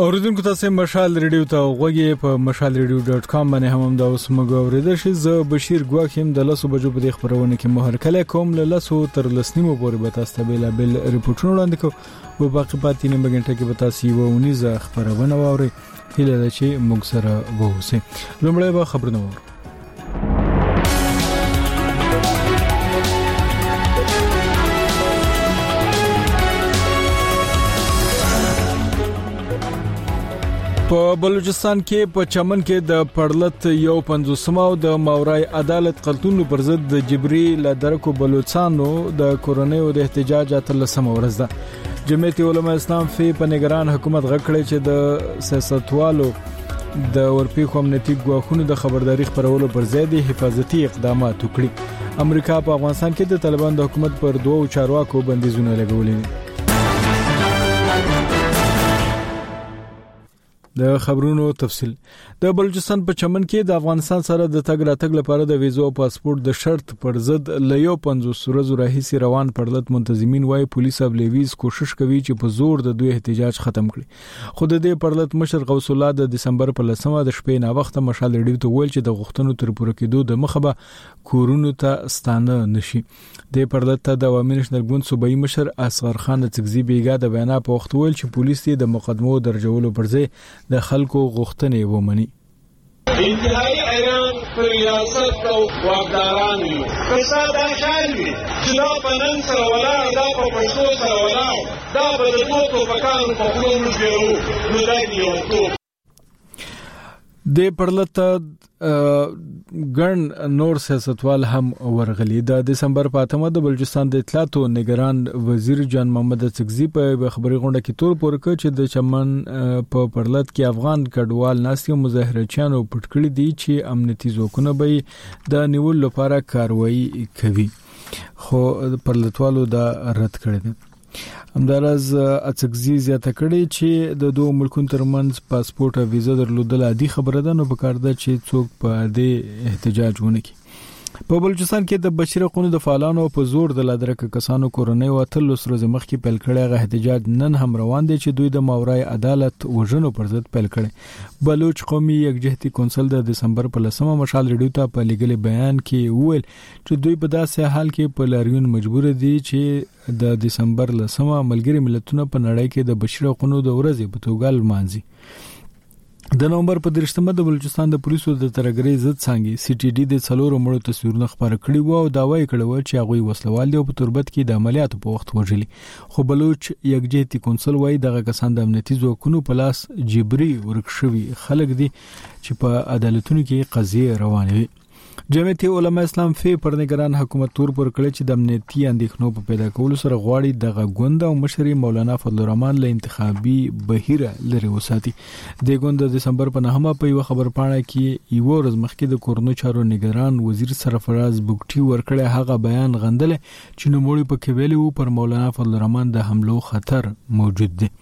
اوریدونکو تاسو مشال ریډیو ته غوږی په mashalradio.com باندې هم دا اوس موږ اوریدل شي. زه بشیر ګواکیم د لاسو بجو په خبرونه کې مهر کله کوم له لاسو تر لسنیمو پورې به تاسو ته بل ریپورتونه وړاندې کوم. په باقي پاتې نیمه غنټه کې به تاسو یو ونیزه خبرونه واوري. هیله ده چې موږ سره ووسئ. لومړی به خبرونه واورو. په بلوچستان کې په چمن کې د پړلت یو 50 د ماورای عدالت قلتون پر ضد د جبري لدرکو بلوچستانو د کورونیو د احتجاج اتلسم ورځ ده. جمعیت علماء اسلام په نگران حکومت غکړي چې د سیاستوالو د ورپیخو امنیتي ګواښونو د خبرداري خبرولو پر ضد حفاظتي اقدامات وکړي. امریکا په افغانستان کې د طالبان د حکومت پر دوه چارواکو بندیزونه لګولي. د خبرونو تفصیل. د بلوچستان په چمن کې د افغانستان سره د تګ راتګ لپاره د ویزو او پاسپورت د شرط پر ضد ل 50 ورځې راهیسي روان پړلت منتظمین وايي پولیس ابلیویز کوشش کوي چې په زور د دوی احتجاج ختم کړي. خو د دې پړلت مشر غوث الله د دسمبر په 10 د شپې نا وخت مشال ریډیو ته ویل چې د غوښتنو تر پوره کېدو د مخبه کورونو ته ستانه نشي. د پړلت ته د عوامي نشنل ګوند صوبایي مشر اصغر خان تکزی بیګا د بیان په وخت ویل چې پولیس یې د مقدمو درجولو پر ځای د خلکو غوښتنې ومني. انتهایی ایران پر ریاست او واکداران یو فساد خیال وي چې دا په نن سره ولاړ دا په پښتو سره ولاړ دا په د دوه پکانو په خلو موږ ګورو نو دا دی یو د پړلت ګڼ نور سیاستوال هم ورغلي. د دسمبر په 8 د بلوچستان د اطلاعات او نگران وزیر جان محمد تکزی په خبري غونډه کې تور پور کړ چې د چمن په پړلت کې افغان کډوال ناسي مظاهرچیانو پټکړي دي چې امنیتي ځواکونه به د نیول لپاره کاروایی کوي. خو پړلتوالو دا رد کړی دی. همدارز اتکزی زیاته کړي چې د دوه ملکونو ترمنځ پاسپورت او ویزا درلودل عادي خبره ده، نو په کار ده چې څوک په دې احتجاج ونه کړي. په بلوچستان کې د بشري حقوقو د فعالانو په زور د لادرک کسانو کورنۍ او اتلس ورځې مخکې پیل کړی غو احتجاج نن هم روان دي چې دوی د ماورای عدالت وژنو پر ضد پیل کړي. بلوچ قومي یکجهتي کونسل د دسمبر په 10 مشال ریډیو ته په لګل بیان کې وویل چې دوی په داسې حال کې په لاریون مجبور دي چې د دسمبر 10 ملګری ملتونو په نړۍ کې د بشري حقوقو د ورځې په توګه لمانځي. د نومبر په 13 د بلوچستان د پولیسو د ترګری ضد څنګه سی ټي ډي د څلورو مړو تصویرونه خبر کړي وو او داوی کړو چې هغه وسلوال دي او په تربت کې د عملیاتو په وخت وژلي. خو بلوچ یکجهتي کونسل وايي دغه کسان د امنیتي ځواکونو په لاس جبري ورکشوي خلک دي چې په عدالتونو کې قضیه روانه وي. جمعیت علماء اسلام پر نگران حکومت تور پر کړی چې د امنیتي اندېښنو په پیدا کولو سره غواړي دغه ګوند او مشري مولانا فضل الرحمن له انتخابي بهیره لري وساتي. د ګوند د دسمبر په 9 په یو خبر پاڼه کې یو ورځ مخکې د کورونو چارو نگران وزیر سرفراز بوګټي ورکړی هغه بیان غندل چې نوموړي په کې ویلي وو پر مولانا فضل الرحمن د حملو خطر موجود دی.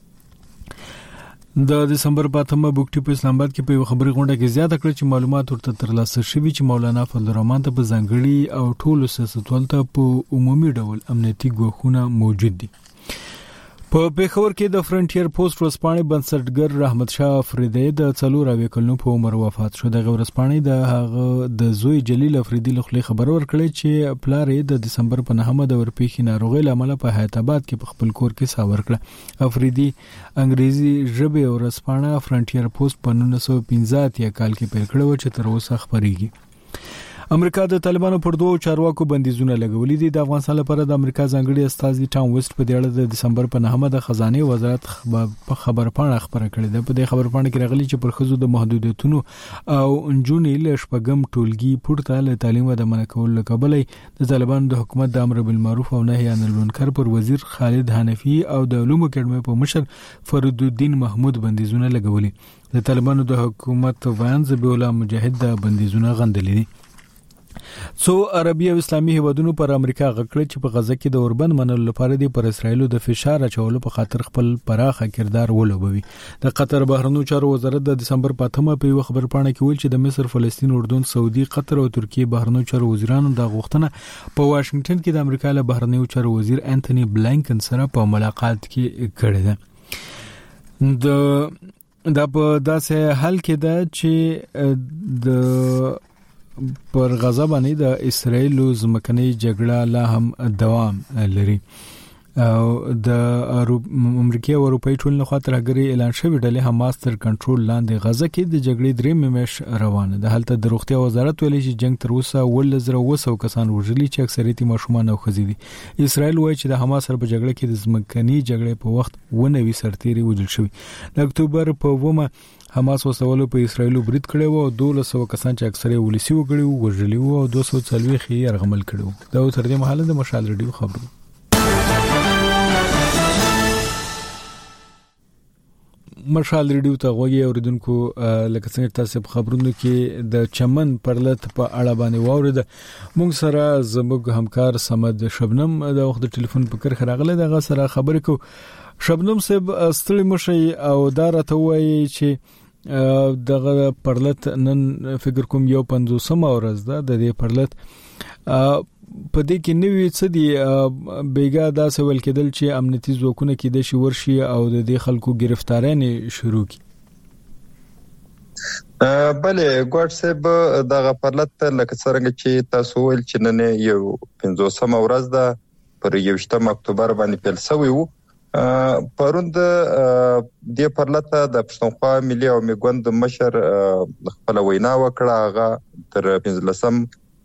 د دسمبر په 8 بوګټي په اسلام آباد کې په خبري غونډه کې زیاته کړ چې معلومات ورته ترلاسه شوي چې مولانا فضل الرحمن ته په ځانګړي او ټولو سیاستوالو ته په عمومي ډول امنیتي ګواښونه موجود دي. په پیښور کې د فرنټیر پوسټ ورسپانې بنسټګر رحمت شاه افریدی د 4 کلونو په عمر وفات شو. د ورسپانې د هغه د زوی جلیل افریدی له خبر ورکړی چې پلار یې د دسمبر په 9 د ورپیخي ناروغي لامل په حیات آباد کې په خپل کور کې ساور کړ. افریدی انګریزي ژبه ورسپانې فرنټیر پوسټ په 1915 کال کې پیل کړو چې تر اوسه خبريږي. امریکا د طالبانو پر دوه چارواکو بندیزونه لګولې دي. د افغانستان لپاره د امریکا ځانګړي استازي ټام ویسټ په دې اړه د دسمبر په 9 د خزانه وزارت په خبر پاڼه خبره کړې ده. په دې خبر پاڼه کې راغلي چې پر خزو د محدودیتونو او انجونې له شپږم ټولګي پورته له تعلیم د منع کولو کبلې د طالبانو د حکومت د امر بالمعروف او نهي عن المنکر پر وزیر خالد حنفي او د علومو اکیډمي په مشر فرید الدین محمود بندیزونه لګولي. د طالبانو د حکومت وایان ذبیح الله مجاهد د بندیزونه غندلي دي. څو عربي او اسلامي هیوادونو پر امریکا غکړه چې په غزه کې د اوربند منلو لپاره د پر اسرایلو د فشار اچولو په خاطر خپل پراخه کردار ولوبوي. د قطر بهرنیو چارو وزارت د دسمبر په 8 په یو خبر پاڼه کې ویل چې د مصر، فلسطین، اردن، سعودي، قطر او ترکیه بهرنیو چارو وزیرانو د غوښتنه په واشنگټن کې د امریکا له بهرنیو چارو وزیر انټونی بلینکن سره په ملاقات کې کړې ده. دا په داسې حال کې ده چې د پر غزا باندې د اسرایل زمکني جګړه لا هم دوام لري او د امریکا او اروپای ټولنې خاطر هغري اعلان شوی ډلې حماس تر کنټرول لاندې غزا کې د جګړې درې میاشتې روانه ده. هلته د روغتیا وزارت ویلي چې جنگ تر اوسه 1,200 کسان وژلي چې اکثریت ماشومان او ښځې دي. اسرایل وایي چې د حماس سره په جګړه کې د زمکني جګړې په وخت 19 سرتیري وژل شوی. د اکتوبر په 1 حماس وسولو په اسرایل برید کړی و او 1200 کسان چې اکثره ولسی وګړي وژلي و او 240 یې يرغمل کړو. دا تر دې مهاله د مشال ریډیو خبرو. مشال ریډیو ته غوږی اوریدونکو لکه څنګه تاسو په خبرونو کې د چمن پرلط په اړه باندې واورید. موږ سره زموږ همکار سمد شبنم د وخت ټلیفون په کر خراغله دغه سره خبرې کو. شبنم صاحب ستړي مشي او دا راته وایي چې دغه پرلط نن فکر کوم یو 50 ورځ ده د دې پرلط په دې کې نوې څه دي بیګا دا سوال کېدل چې امنیتي ځواکونه کې د شورشي او د دې خلکو گرفتارانه شروع کی. بله ګوډ صاحب دغه پرلط لکه څنګه چې تاسو ول چې نن یو 50 ورځ ده پر 1 اکتوبر باندې پیل شوی وو. پروند د پرلط د پښتونخوا ملي او میګوند مشر خپل وینا وکړه. هغه تر 15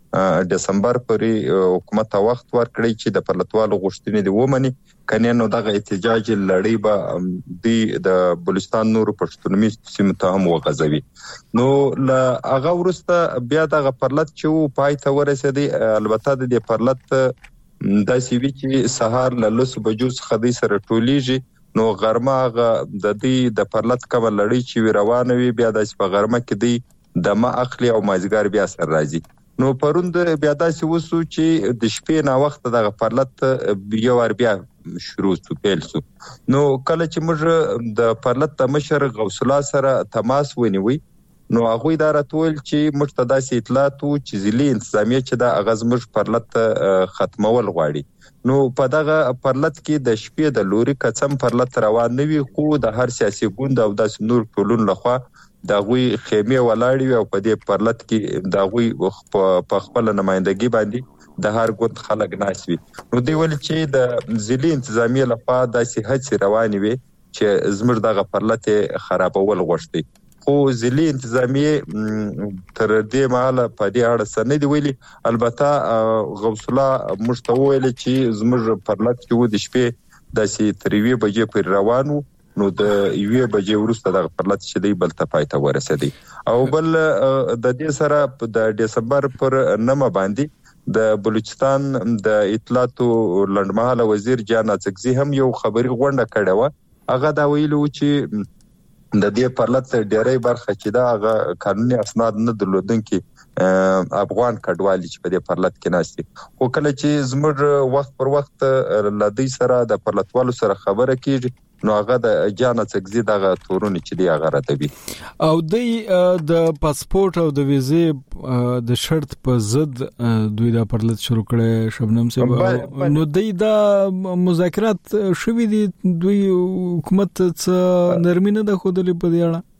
دسمبر پورې حکومت وخت ورکړی چې د پرلطوالو غوښتنې دی ومني کنه نو دغه احتجاج لړۍ به د بلوچستان نور پښتونمي سیمه ته هم وغځوي. نو لا هغه ورسته بیا دغه پرلط چې پای ته ورسېدی. البته د پرلط د سیوی چې سهار له 10 بجو څخه د سره ټولیږي نو غرمه د دې د پرلط کوم لړۍ چې روانه وي بیا د غرمه کې دی د ما اخلي او مازګار بیا سر راځي. نو پروند بیا داسې وسو چې د شپې نا وخت دغه پرلط یو ور بیا شروع شو پیل شو. نو کله چې موږ د پرلط د مشر غوث الله سره تماس ونیوي نو هغه دا راتول چې موږ ته داسې اطلاعات وو چې ځلې انتظامیه چې د اغاز موږ پرلط ختمول غواړي. نو په دغه پرلط کې د شپې د لوري قسم پرلط روان نوي خو د هر سیاسي ګوند او د نور ټولون لخوا دا غوي خیمه ولاړی او په دې پرلط کې دا غوي په خپل نمائندګي باندې د هر ګوند خلک ناسوي. نو دی ول چې د ځلې انتظامیه لخوا د صحت رواني وي چې زمر دغه پرلط خرابول غوښتي. خو ځلې انتظامیه تر دې مهاله په دې اړه سند دی ویلي. البته غوث الله مشتویل چې زمر پرلط کې و د شپې د سي 3 بجې پر روانو نو د 1 بجې وروسته د پرلط چې دی بل ته پای ته ورسېدی. او بل د دې سره د دسمبر پر 9 باندې د بلوچستان د اطلاعاتو لندمحل وزیر جان اڅکزي هم یو خبري غونډه کړې و. هغه دا ویلو چې د دې پرلط ډېرې برخه چې دا قانوني اسناد نه درلودونکي افغان کډوالي چې په دې پرلط کې ناشتي. خو کله چې زموږ وخت پر وخت لدی سره د پرلطوالو سره خبره کیږي نو هغه د جان اڅکزي دغه تورونه چې دی هغه راتبي او د پاسپورت او د ویزې د شرط په ضد دوی دا پرلط شروع کړي. شبنم صاحب نو د مذاکرات شوي دي دوی حکومت څخه نرمي نه ده خودلې په دې اړه.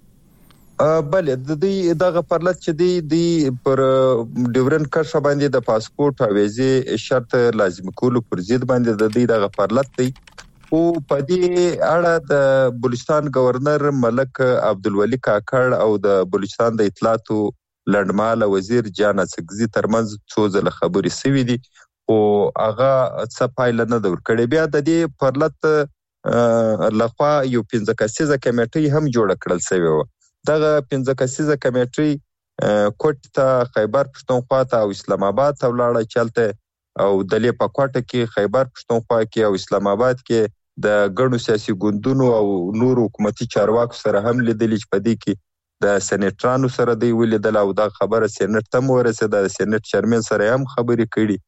بله د دې دغه پرلط چې دی پر ډیورن کرښه باندې د پاسپورت او ویزې شرط لازم کولو پر ضد باندې د دې دغه پرلط دی. او په دې اړه د بلوچستان گورنر ملک عبدالولي کاکړ او د بلوچستان د اطلاعاتو لندمحل وزیر جان اڅکزي ترمنځ څو ځله خبرې شوې دي او هغه څه پایله نه ده ورکړې. بیا د دې پرلط لخوا یو 15 کسیزه کمیټه هم جوړه کړل شوې و. دغه 15 کسیزه کمیټه کوټ ته خیبر پښتونخوا ته او اسلام آباد ته ولاړه چلته او دلې په کوټه کې خیبر پښتونخوا کې او اسلام آباد کې د ګڼو سیاسي ګوندونو او نور حکومتي چارواکو سره هم لیدل چې په دې کې د سېنیټرانو سره دی ولیدل او دا خبره سېنیټ ته ورسېده. د سېنیټ چیرمن سره هم خبرې کړي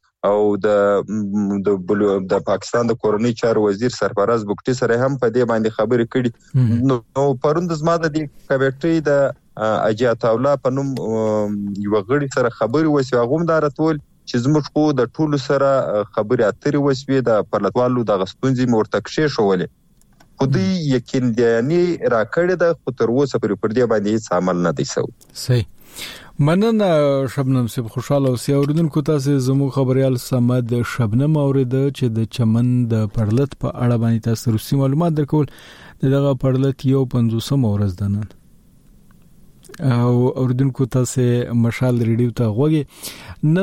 او د پاکستان د کورنۍ چارو وزیر سرفراز بوکټي سره هم په دې باندې خبرې کړي. نو پروند زما د دې کمیټې د اجات الله په نوم یو غړي سره خبرې وشي. هغه هم دا راتول چې زموږ خو د ټولو سره خبرې اترې وشوي د پرلطوالو د غستونځي مرتکشه شولې. خودي یقین دی راکړه د خطر وسه پر دې باندې عمل نه دی سو. صحیح. مننه شبنم صاحب، خوشاله اوسئ. اوریدونکو تاسو زموږ خبريال سمد شبنم اوریده چې د چمن د پړلت په اړه باندې تاسو روسي معلومات درکول. دغه پړلت یو 50 ورځ ده نن. او اوریدونکو تاسو مشال ریډیو ته غوږی.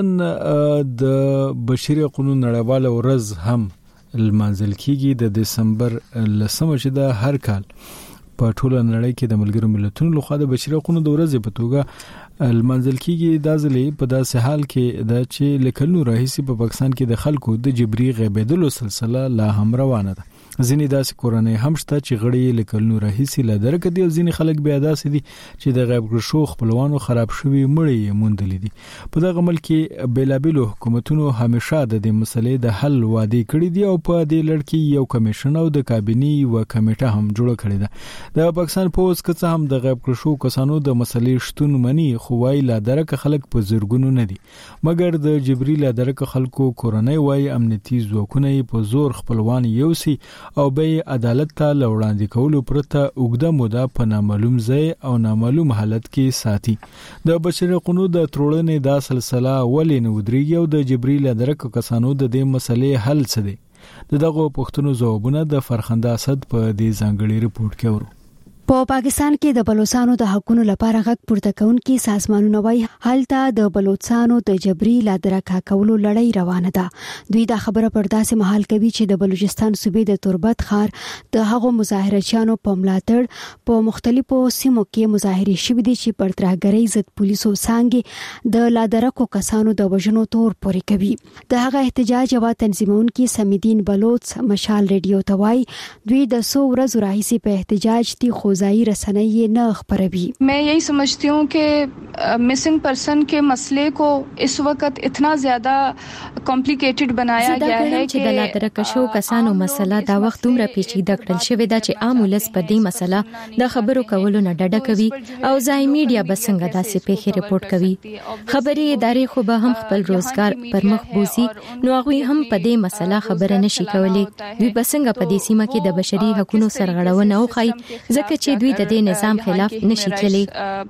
نن د بشري قانون نړیواله ورځ هم المنزل کیږي د دسمبر 10 چې د هر کال په ټوله نړۍ کې د ملګرو ملتونو لخوا د بشري حقوقو د ورځې په توګه المنزل کیږي. د ځلې په داسې حال کې د چې لکلنو راهیسي په پاکستان کې د خلکو د جبري غیبېدلو سلسله لا هم روانه ده. ځینې داسې کورنۍ هم شته چې غړي لکلنو راهیسي لا درک دي او ځینې خلک بیا داسې دي چې د غیب شو خپلوانو خراب شوی مړی موندلې دي. په دغه ملک بیلابیلو حکومتونو همیشه د دې مسلې د حل وعده کړې دي او په دې لړ کې یو کمیشن او د کابینی و کمیټه هم جوړ کړې ده. د پاکستان پوز کڅ هم د غیب شو کسانو د مسلې شتون مني خو وای لا درک خلک په زرګونو نه دي، مګر د جبريل لا درک خلکو کورنۍ وای امنیتي ځواکونه په زور خپلوان یوسي او به عدالت ته لوړاندې کولو پرته اوږده موده په نامعلوم ځای او نامعلوم حالت کې ساتي. د بشري حقوقو د ترورنې د سلسله ولې نه ودرېږي او د جبريل لا درک کسانو د دې مسلې حل څه دي؟ دغه پوښتنو ځوابونه د فرخنده اسد په دې ځانګړي ریپورت کې ورو. په پاکستان کې د بلوچستانو د حقوقو لپاره غږ پورته کوونکي سازمانونه وایي هلته د بلوچستانو د جبري لادرکه کولو لړۍ روانه ده. دوی دا خبره پر داسې مهال کوي چې د بلوچستان صوبې د تربت ښار د هغو مظاهرچیانو په ملاتړ په مختلفو سیمو کې مظاهرې شوې دي چې پر ترهګرۍ ضد پولیسو څنګه د لادرکو کسانو د وژنو تور پورې کوي. د هغه احتجاج او تنظیمونکي سمیدین بلوچ مشال ریډیو ته وایي دوی د 100 ورځې راهیسې په احتجاج دي خو ظاهري رسنۍ نه خبروي. मैं यही समझती हूँ कि मिसिंग पर्सन के मसले को इस वक्त इतना ज्यादा कॉम्प्लिकेटेड बनाया गया है कि د لادرکه شو کسانو مسله دا وخت دومره پیچیده کړل شوې ده چې عام ولس په دې مسله د خبرو کولو نه ډډه کوي او ځای میډیا بسنګ داسې پیښې رپورټ کوي. خبري ادارې خو به هم خپل روزګار پر مخ بوزي نو هغه هم په دې مسله خبره نشي کولای. دوی بسنګ په دې سیمه کې د بشري حقوقو سرغړونه وکړي ځکه چې دوی د دې نظام خلاف نشي تللی.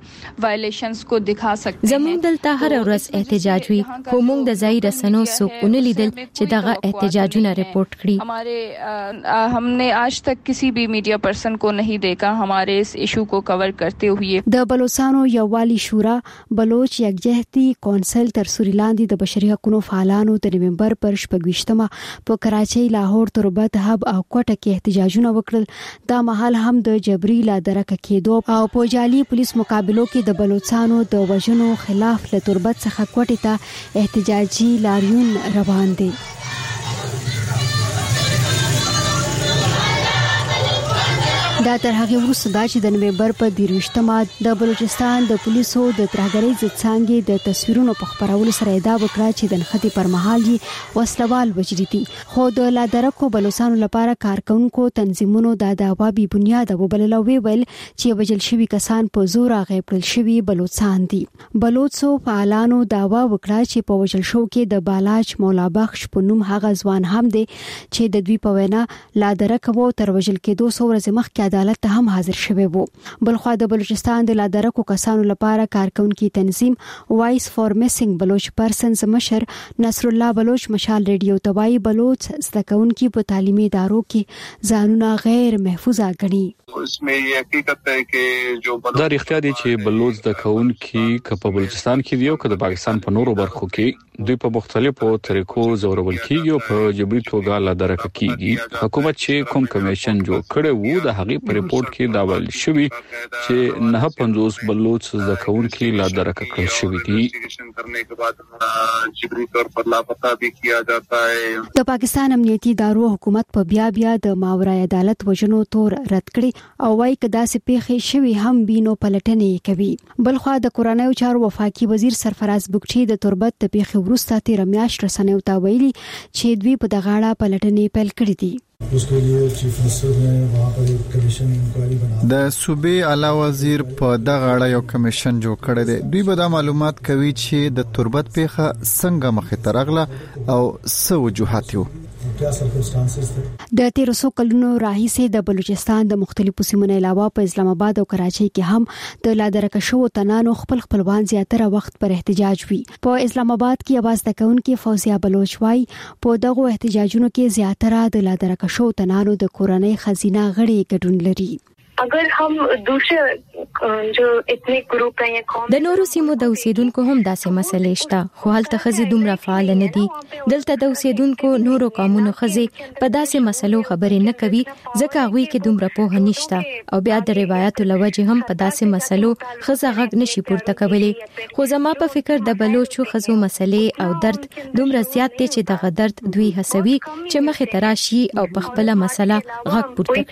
وایلیشنز کو دکھا سکتے ہیں. زموږ دلته هر ورځ احتجاج وی خو موږ د ځای رسنو څوکونه لیدل چې دغه احتجاجونه رپورټ کړي. हमने आज तक किसी भी मीडिया पर्सन को नहीं देखा हमारे इस इशू को कवर करते हुए. د بلوچستانو یووالي شورا بلوچ یکجهتي کونسل تر سوريلاندې د بشري حقوقو فعالانو د نومبر پر 28 په کراچۍ، لاهور، تربت، هب او کوټه کې احتجاجونه وکړل. دا مهال هم د جبري لادرکه کېدو او په جالي پولیس مقابلو کې د بلوچستانو د وژنو خلاف له تربت څخه کوټه ته احتجاجي لاریون روان دي. دا تر هغه وروسته دا چې د نومبر په 23 د بلوچستان د پولیسو د ترهګرۍ ضد څنګه د تصویرونو په خبرولو سره ادعا وکړه چې د نخښې پر مهال یې وسلوال وجري دي. خو د لادرکو بلوچستانو لپاره کارکونکو تنظیمونو دا دعوا بې بنیاده وبلل او ویل چې وجل شوی کسان په زور غیب کړل شوی بلوچستان دي. بلوچو فعالانو دعوا وکړه چې په وجل شو کې د بالاچ مولا بخش په نوم هغه ځوان هم دي چې د دوی په وینا لادرکو تر وجل کې 200 ورځې مخکې عدالت ته هم حاضر شوی وو. بلخوا د بلوچستان د لادرکو کسانو لپاره کارکونکي تنظیم وایس فور میسنګ بلوچ پرسنز مشر نصر الله بلوچ مشال ریډیو توای بلوچ زدهکونکي په تعلیمي ادارو کې ځانونه غیر محفوظه ګڼي. इसमें ये हकीकत है कि जो دا اختیار دي چې بلوچ د کونکي په بلوچستان کې دی او د پاکستان په نورو برخو کې دوی په مختلفو طریقو زورول کیږي او په جبري توګه لادرکه کیږي. حکومت چې کوم کمیشن جوړ کړي وو د هغه په ریپورت کې دا ویل شوی چې 950 بلوچ د کونکي لادرکه کړل شوی دي. करने के बाद جبري طور پر لاپتا भी किया जाता है. د پاکستان امنیتي ادارو حکومت په بیا د ماورای عدالت وژنو تور رد کړي او وايي کدا سي پیښې شوی هم بینو پلټنې کوي. بلخوا د کورنیو چارو وفاقي وزیر سرفراز بګچي د تربت د پیښې وروسته 13 میاشت رسنیو ته ویلي چې دوی په دغه اړه پلټنې پیل کړې دي. د صوبې اعلی وزیر په دغه اړه یو کمیشن جوړ کړی دی. دوی به دا معلومات کوي چې د تربت پیښه څنګه مخې ته راغله او څه وجوهات یو. د 1300 کلونو راهیسې د بلوچستان د مختلفو سیمو علاوه په اسلام آباد او کراچۍ کې هم د لادرکه شو تنانو خپلوان زیاتره وخت پر احتجاج وی. په اسلام آباد کې आवाज تکونکي فوزیه بلوچ وايي په دغه احتجاجونو کې زیاتره د لادرکه شو تنانو د کورنۍ خزینه غړي ګډون لري. अगर हम दूसरे जो एथनिक ग्रुप हैं या कौम د نورو سیمو د اوسیدونکو هم داسې مسلې شته، خو هلته خزي دومره فعال نه دي. دلته د اوسیدونکو نورو قومونو خزي په داسې مسلو خبرې نه کوي ځکه هغوی کې دومره پوهه نشته او بیا د روایتو لوجه هم په داسې مسلو خزه غږ نشي پورته کولی. خو زما په فکر د بلوچو خزو مسلې او درد دومره زیات دي چې دغه درد دوی هڅوي چې مخې ته راشي او په خپله مسله غږ پورته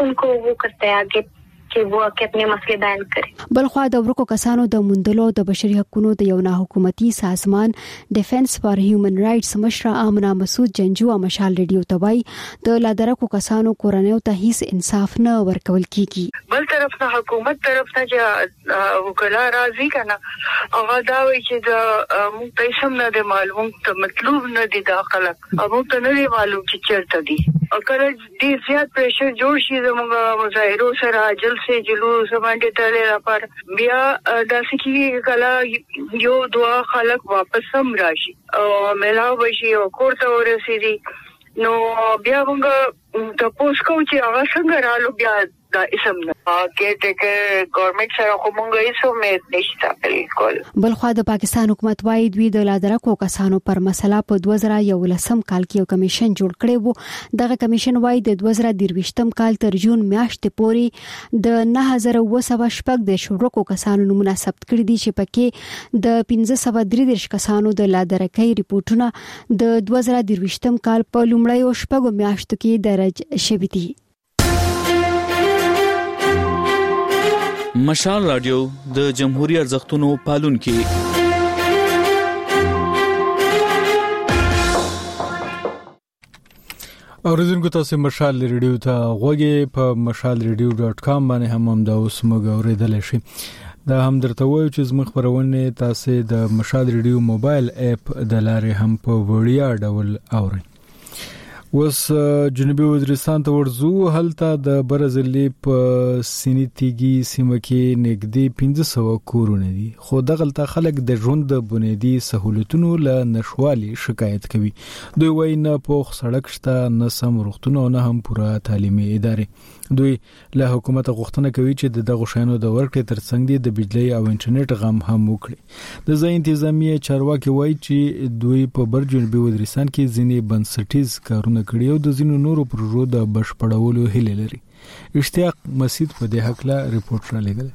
کړي. چې وو خپل مسلې بیان کړي. بلخوا د ورکو کسانو د موندلو د بشري حقوقو د یو نه حکومتي سازمان ډیفنس فار هیومن رائټس مشر آمنه مسعود جنجو مشال ریډیو توای د لادرکو کسانو کورنیو ته هیڅ انصاف نه ورکول کیږي. بل طرف نه حکومت طرف نه چې وکلا راضي کنه هغه دا وایي چې د موږ پیسې نه د معلوم ته مطلوب نه دي داخله هغه ته نه معلوم چې چیرته دي. اگر دې زیات پریشر جوړ شي زموږ مظاهرو سره جل سے جلوس باندې تلل پر بیا د سکی کلا یو دعا خلق واپس هم راشي او ملاو بشي او کوړه ورسېدي نو بیا موږ د پوس کو چې هغه څنګه رالو بیا دا اسم نه کې ټکه ګورنمنت سره کومه ایسو مې نشته بالکل. بلخوا د پاکستان حکومت وايي دوی د لادرکو کسانو پر مسله په 2011 کال کې یو کمیشن جوړ کړی وو. دغه کمیشن وايي د 2023 کال تر جون میاشتې پورې د 9700 د شورکو کسانو نمونه ثبت کړي دي چې پکې د 1533 کسانو د لادرکۍ ریپورتونه د 2023 کال په لومړیو شپږو میاشتو کې درج شوي دي. مشال رادیو د جمهوریت ارزښتونو پالونکي. اوریدونکو تاسو مشال ریډیو ته غوږی په mashalradio.com باندې هم دا اوس موږ اوریدل شي. دا هم درته وایو چې زموږ خبرونه تاسو د مشال ریډیو موبایل اپ د لارې هم په وړیا ډول اورئ. وس جنوبي وزیرستان ته ورزو هلته د برزلی په سینټیګي سیمه کې نږدې 1500 کورونه دي خو دغلته خلک د ژوند د بنیادی سہولتونو له نشوالي شکایت کوي. دوی وایي نه پوخ سړک شته نه سم روغتون او نه هم پوره تعلیمي ادارې. دوی له حکومت غوښتنه کوي چې دغه شانو د ورکړې ترڅنګ د بجلی او انټرنیټ غم هم وکړي. د ځای انتظامیه چارواکي وایي چې دوی په بر جنوبي وزیرستان کې ځینې بنسټیز کارونه کړي او د ځینو نورو پروژو د بشپړولو هیله لري. اشتیاق مسعود په دې حق لا ریپورت را لګل.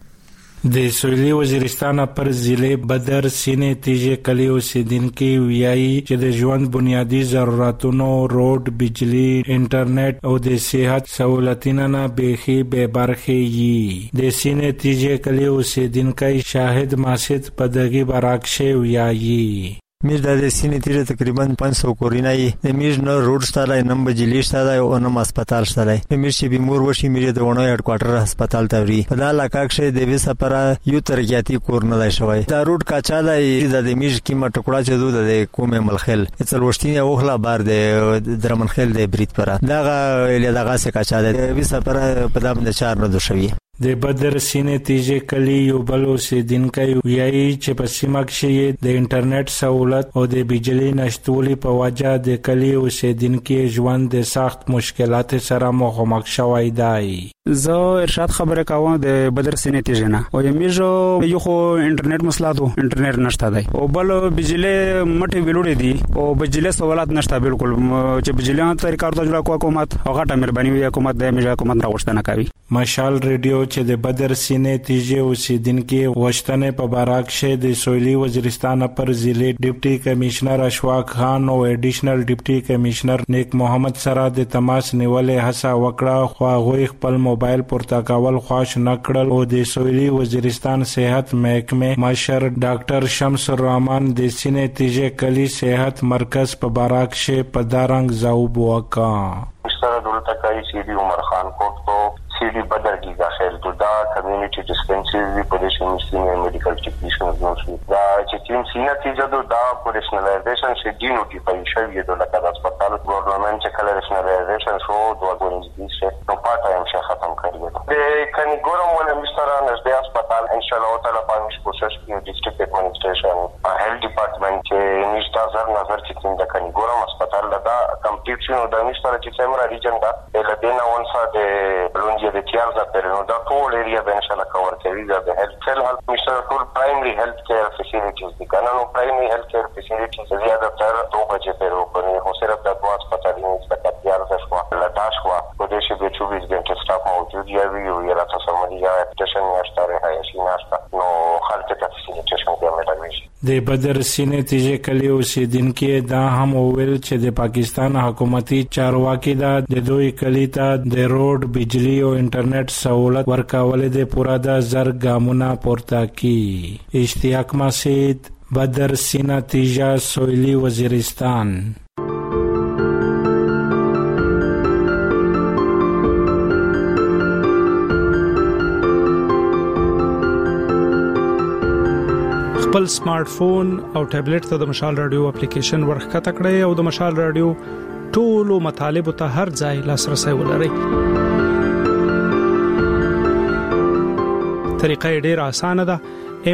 د سویلي وزیرستان پر ضلع بدر سینې تیجه کلی اوسیدونکو ویایي چې د ژوند بنیادی ضرورتونو روډ بجلی انټرنیټ او د صحت سہولتونو نه بهخي به برخه یي. د سینې تیجه کلی اوسیدونکو شاهد ماسد په دغه براکشه ویایي میر د سینې تیره تقریبا 500 کورینای د میر نه روډ شته نه بجلی شته او نه هسپتال شته. میر چې بیمور وشي میر د ونو هډ کوارټر هسپتال ته وری په علاقه کې د ویسه پر یو ترقیاتی کور نه شوی. دا روډ کاچاله د میر کیمه ټکړه چې د کومه ملخل څلوشتینه اوخلا بار د درمنخل د بریټ پر دغه څه کاچاله د ویسه پر په دام د چار نه شوی. د بدر سینې تیجه کلی یو بل اوسیدونکو ویایي چې په سیمه کې د انټرنیټ سہولت او د بجلی نشټولي په وجه د کلی اوسیدونکو ژوند د سخت مشکلات سره مخامخ شوی دی. زه ارشاد خبره کوم د بدر سینې تیجه نه او یمیجو یو خو انټرنیټ مسلادو انټرنیټ نشته دی او بل بجلی مټي ویلوړي دي او بجلی سہولت نشته بالکل چې بجلی طریقه ورته جوړه کوه حکومت هغه ته مهرباني وي حکومت د میجا حکومت راغښتنه کوي. مشال ریډیو چې د بدر سینې تیجه اوسیدونکو وشتنه په باراکشه د سویلي وزیرستان پر ضلع ډیپټي کمشنر اشفاق خان او ایډیشنل ډیپټي کمشنر نیک محمد سره د تماس نیولې هڅه وکړه خو هغه خپل موبایل پورته کول خواش نکړل او د سویلي وزیرستان صحت محکمه مشر ډاکټر شمس الرحمن د سینې تیجه کلی صحت مرکز په باراکشه په دارنګ ځواب وکړ. سره دولت کای سی دی عمر خان کوټ کو سیدی بدر کی داخل تو دا کمیونټي ډیسپنسری پوزیشن سینیئر میډیکل ټیکنیشنز نو شي دا چې تیم سینه تیجه دا پروفیشنلایزیشن شي دی نوټیفای شوی د لکه د هسپتال ګورنمنت چې کله رېشنلایزیشن شو دوه ګورنمنت شي نو پاټه هم شي ختم کړی دی کني ګورم ولا مستر نږدې هسپتال ان شاء الله تعالی په کوشش کوي ډیسټریکټ ایڈمنسټریشن هیلث ډپارټمنټ چې نشته نظر چې څنګه کني ګورم هسپتال دا کمپلیټ شنو د مستر چې څومره ریجن دا لدينا ونسا د لونجي د تیارزه پرنو دا ټول ایریا به ان شاء الله کور کوي دا د هیلث مستر ټول پرایمري هیلث کیر فیسیلیټیز دي کنه نو پرایمري هیلث کیر فیسیلیټیز زیاده تر 2 بجې پرو کوي خو صرف د دوه هسپتالونو څخه تیارزه شو لدا شو په دې چې د 24 غنټې سټاف موجود دی او یلا تاسو سمري یا اپډیشن نشته هي نشته نو خلک ته فیسیلیټیشن کوي د بدر سینې تیجه کلی اوسیدونکو دا هم ویل چې د پاکستان حکومتي چارواکي دا د دوی کلی ته د روډ بجلی او انټرنیټ سہولت ورکول د پورا د زر ګامونه پورته کی اشتیاق مسجد بدر سینې تیجه سویلی وزیرستان خپل سمارټ فون او ټابلیټ ته د مشال رادیو اپلیکیشن ورخته کړئ او د مشال رادیو ټولو مطالب ته هر ځای لاسرسي ولرئ. طریقه ډیره اسانه ده.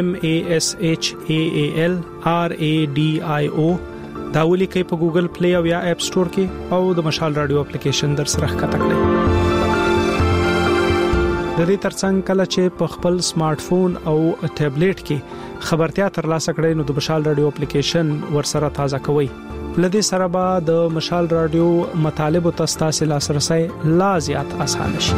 MASHAAL RADIO دا ولیکئ په ګوګل پلی او یا اپ سٹور کې او د مشال رادیو اپلیکیشن در سره ښکته کړئ. د دې ترڅنګ کله چې په خپل سمارټ فون او ټابلیټ کې خبرتیا ترلاسه کړئ نو د مشال رادیو اپلیکیشن ورسره تازه کوئ. لدې سره به د مشال رادیو مطالب او تاسو لاسرسي لا زیات آسان شي.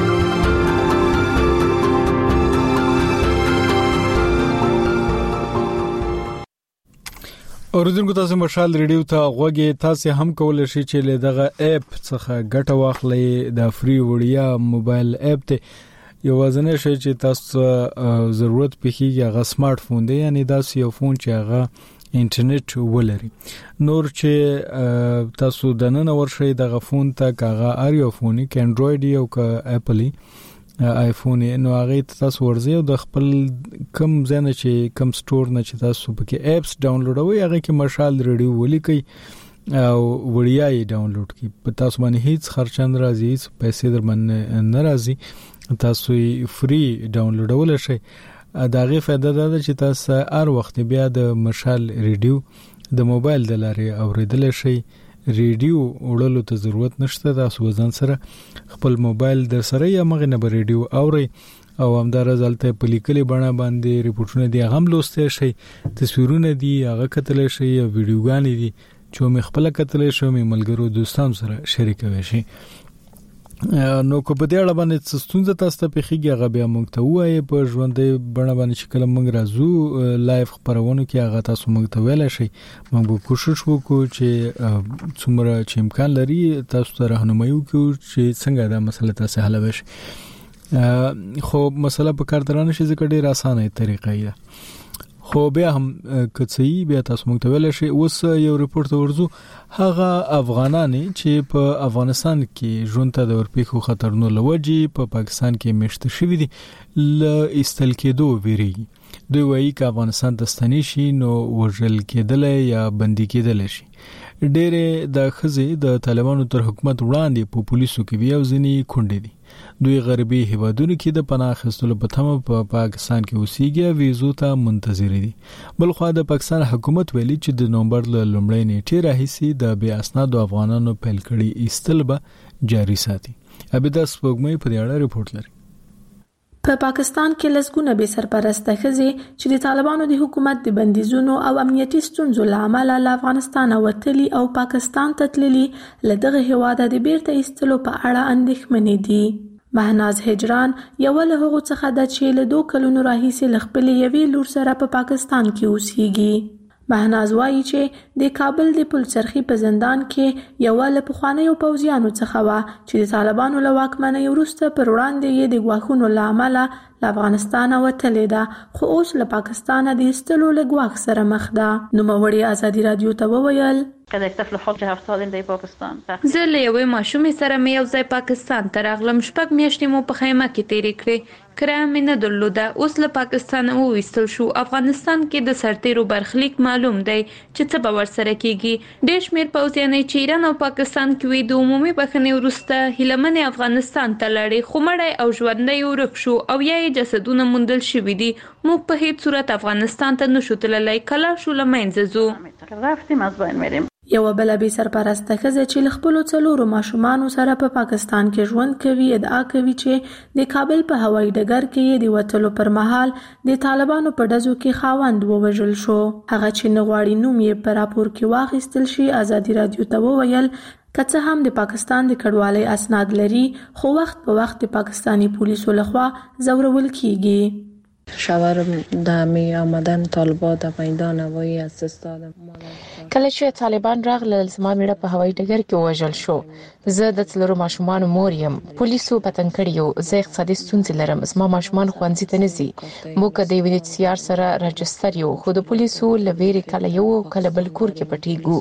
اوریدونکو تاسو مشال ریډیو ته غوږی تاسو هم کولای شئ چې له دغه اپ څخه ګټه واخلئ. د فری وړیا موبایل اپ ته یوازنه شي چې تاسو ضرورت پېږي هغه سمارټ فون دی، یعنی دا یو فون چې هغه انټرنیټ ولري. نور چې تاسو د نن ورشي دغه فون ته کاغه ار یو فون کې انډراید یو ک اپل آیفون نو هغه تاسو ورځي او د خپل کم ځنه چې کم سٹور نه چې تاسو پکې اپس ډاونلوډوي هغه کې مشال ریډیو ولیکي او وړیا یې ډاونلوډ کی. په تاسو باندې هیڅ خرچ نه راځي، هیڅ پیسې در باندې نه راځي، تاسو یې فری ډاونلوډول شي. دا غي فائدہ ده چې تاسو هر وخت بیا د مشال ریډیو د موبایل د لارې اوریدل شي. ریډیو وړلو ته ضرورت نشته، تاسو ځان سره خپل موبایل در سره یا مغه نه ریډیو اوري او همدار ځلته په لیکلي بڼه باندې ریپورتونه دی هغه لوستل شي، تصویرونه دی هغه کتل شي او ویډیوګانې دي چې مې خپل کتل شي مې ملګرو دوستانو سره شریکوي شي. نو کو په دې اړه باندې ستونزه تاسو ته پیخیږي هغه بیا موږ ته وایي په ژوندې بڼه باندې چې کله موږ راځو لایف خبرونه کې هغه تاسو موږ ته ویل شي. موږ به کوشش وکړو چې څومره چې امکان لري تاسو ته راهنمایي وکړو چې څنګه دا مسله تاسو حل وشي. خو مسله په کار درانه شي ځکه ډیره اسانه طریقه ده. خو بیا هم کڅي بیا تاسو موږ ته ویل شي. اوس یو ریپورت ورزو هغه افغانان چې په افغانستان کې ژوند ته د ورپېښو خطرونو لوجي په پاکستان کې مشته شوی دي ل استل کېدو ویری. دوی وایي چې افغانستان ته ستنی شي نو وژل کېدل یا بندي کېدل شي. ډېر د خزي د طالبانو تر حکومت وړاندې په پولیسو کې بیا ځنی کونډې دي. دوی غربي هیوادونو کې د پناه اخیستلو په تمه په پاکستان کې اوسېږي، ویزو ته منتظر دي. بل خو د پاکستان حکومت ویلي چې د نومبر ل لومړۍ نیټې راهیسي د بیا اسناد افغانانو پیل کړي ایستل به جاري ساتي. ابدا سپوږمۍ په اړه ریپورت لري. په پاکستان کې لسګونه به سرپرسته ښځې چې د طالبانو د حکومت د بندیزونو او امنیتي ستونزو له امله له افغانستان وتلي او پاکستان ته تللي له دغه هیواده د بیرته ایستلو په اړه اندېښمنې دي. مهناز هجران یو له هغو څخه ده چې له 2 کلونو راهیسې له خپلې یوې لور سره په پاکستان کې اوسېږي. مهناز وایي چې د کابل د پلچرخي په زندان کې یو له پخوانیو پوځیانو څخه و چې د طالبانو له واکمنۍ وروسته پر وړاندې یې د ګواښونو له امله له افغانستان وتلې ده، خو اوس له پاکستانه د ایستلو له ګواښ سره مخ ده. نوموړې ازادي رادیو ته وویل کله طفل خود 7 سال در پاکستان زه له یوې ماشومې سره مې یو ځای پاکستان ته راغلم. 6 میاشتې مو په خیمه کې تیرې کړې. کرایه مې نه درلوده. اوس له پاکستان وویستل شو. افغانستان کې د سرتیرو برخلیک معلوم دی چې څه به ورسره کیږي. ډېر شمېر پوځیان چې ایران او پاکستان کې وي د عمومي بخښنې وروسته هیلهمنې افغانستان ته لاړې، خو مړی او ژوندی ورک شو او یا یې جسدونه موندل شوي دي. موږ په هیڅ صورت افغانستان ته نشو تللی. کله شو له منځه ځو. رفتیم از بین میریم. یو بل بي سرپرسته ښځه چې له خپلو 4 ماشومانو سره په پاکستان کې ژوند کوي ادعا کوي چې د کابل په هوایي ډګر کې د وټلو پر مهال د طالبانو په ډزو کې خاوند ووژل شو. هغه چې نه غواړي نوم یې په راپور کې واخیستل شي ازادي رادیو ته وویل که څه هم د پاکستان د کډوالۍ اسناد لري خو وخت په وخت د پاکستانی پولیسو لخوا ځورول کیږي. شاورم د می آمدن طالبان د میدان هوایی اساس دادم. کله چې طالبان راغلل زما میړه په هوایي ډګر کې وژل شو. زه د 4 ماشومان مور یم. پولیسو پتن کړیو. زه اقتصادي ستونزې لرم. زما ماشومان ښوونځي ته نه ځي. موږ د UNHCR سره راجستر یو خو د پولیسو لویری کله یو کله بل کور کې پټیګو.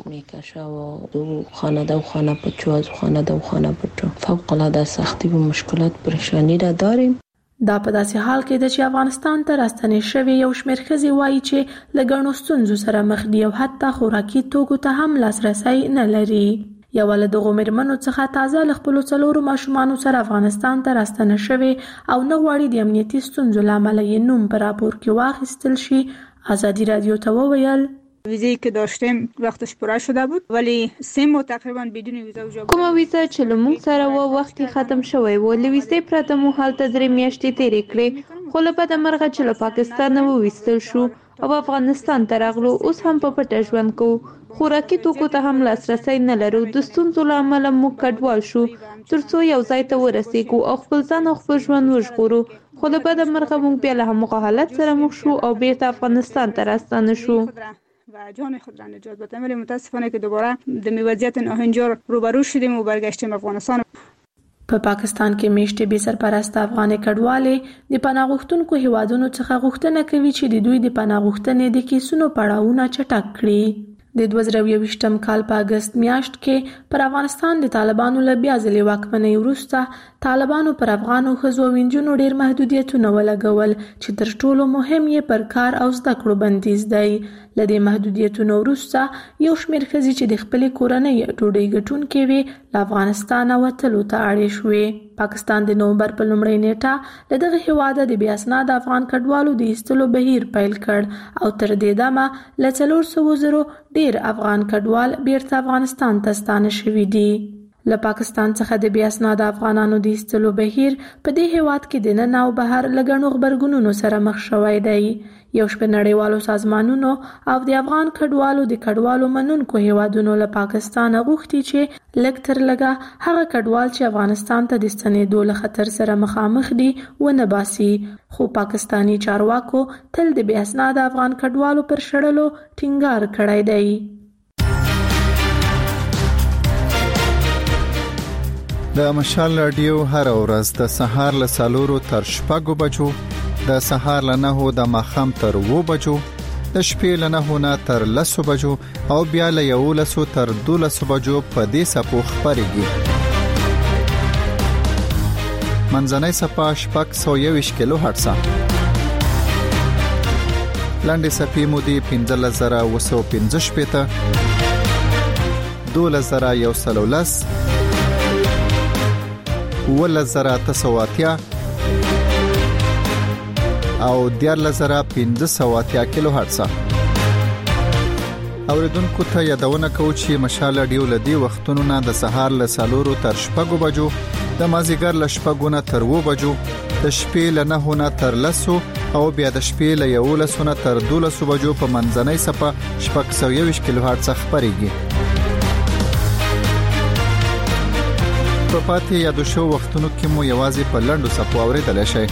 خانواده و خانه پچو از خانواده و خانه پچو فوق العاده سختی و مشکلات پریشانی را داریم. دا په داسې حال کې د چې افغانستان ته راستنې شوی یو شمېر ښځې وایي چې له ګڼو ستونزو سره مخ دي او حتی خوراکي توکو ته هم لاسرسی نه لري. یوه له دغو مېرمنو څخه تازه له خپلو 4 ماشومانو سره افغانستان ته راستنه شوې او نه غواړي د امنیتي ستونزو له امله یې نوم په راپور کې واخیستل شي. ازادي رادیو ته وویل ویزی که داشتیم وقتش پوره شده بود ولی 3 ماه تقریبا بدون ویزا وجود. کومه ویزا چې لمون سره وخت ختم شوی و لويسته پرته مو حالت 3 میاشتې تیرې کړې خو له بده مرغه چې له پاکستان وویستل شو او افغانستان ته راغلو. اوس هم په پټه ژوند کوو. خوراکي توکو ته هم لاسرسی نه لرو. د ستونزو له امله موږ کډوال شو ترڅو یو ځای ته ورسېږو او خپل ځان او خپل ژوند وژغورو. خو له بده مرغه موږ بیا له همغه حالت سره مخ شو او بیرته افغانستان ته راستانه شو و جان خود را نجات بدیم. ولی متاسفانه که دوباره د وضعیت ناهنجار روبرو شدیم و برگشتیم افغانستان. په پاکستان کې میشتې بي سرپرست افغاني کډوالې د پناه غوښتونکو هیوادونو څخه غوښتنه کوي چې د دوی د پناه غوښتنې د کیسونو پړاوونه چټک کړي. د 2020 کال په اگست میاشت کې پر افغانستان د طالبانو له بیا ځلې واکمنۍ وروسته طالبانو پر افغانو ښځو او نجونو ډېر محدودیتونه ولګول چې تر ټولو مهم یې پر کار او زده کړو بندیز دی. له دې محدودیتونو وروسته یو شمېر ښځې چې د خپلې کورنۍ ډوډۍ ګټونکې وې له افغانستانه وتلو ته اړې شوې. پاکستان د نومبر په لومړۍ نیټه له دغه هیواده د بې اسناده افغان کډوالو د ایستلو بهیر پیل کړ او تر دې دمه له 400,000 ډېر افغان کډوال بیرته افغانستان ته ستانه شوي دي. له پاکستان څخه د بې اسناده افغانانو د ایستلو بهیر په دې هیواد کې د ننه او بهر له ګڼو غبرګونونو سره مخ شوی دی. یو شمېر نړیوالو سازمانونو او د افغان کډوالو د کډوالو منونکو هیوادونو له پاکستانه غوښتي چې لږ تر لږه هغه کډوال چې افغانستان ته د ستنېدو له خطر سره مخامخ دي ونه باسي. خو پاکستانی چارواکو تل د بې اسناده افغان کډوالو پر شړلو ټینګار کړی دی. د مشال رادیو هر ورځ د سهار له 4 تر 6 بجو، د سهار له 9 د ماښام تر 2 بجو، د شپې له 9 نه تر 10 بجو او بیا له 11 تر 12 بجو په دې سپو خبرېږي. منځنۍ سپا 621 کیلو هرتز. لاندې سپې مودې 15215 12110 11980 او 14580 کیلو هرتز. اوریدونکو ته یادونه کوم چې مشال رادیو لدی وختونو نه د سهار له 4 تر 6 بجو، د مازیګر له 6 نه تر 2 بجو، د شپې له 9 نه تر 10 او بیا د شپې له 11 نه تر 12 بجو په منځنۍ سپه 621 کیلو هرتز خبرېږي. په پاتې یادو شو وختونو کې مو یوازې په لنډو سپو اوریدل شي.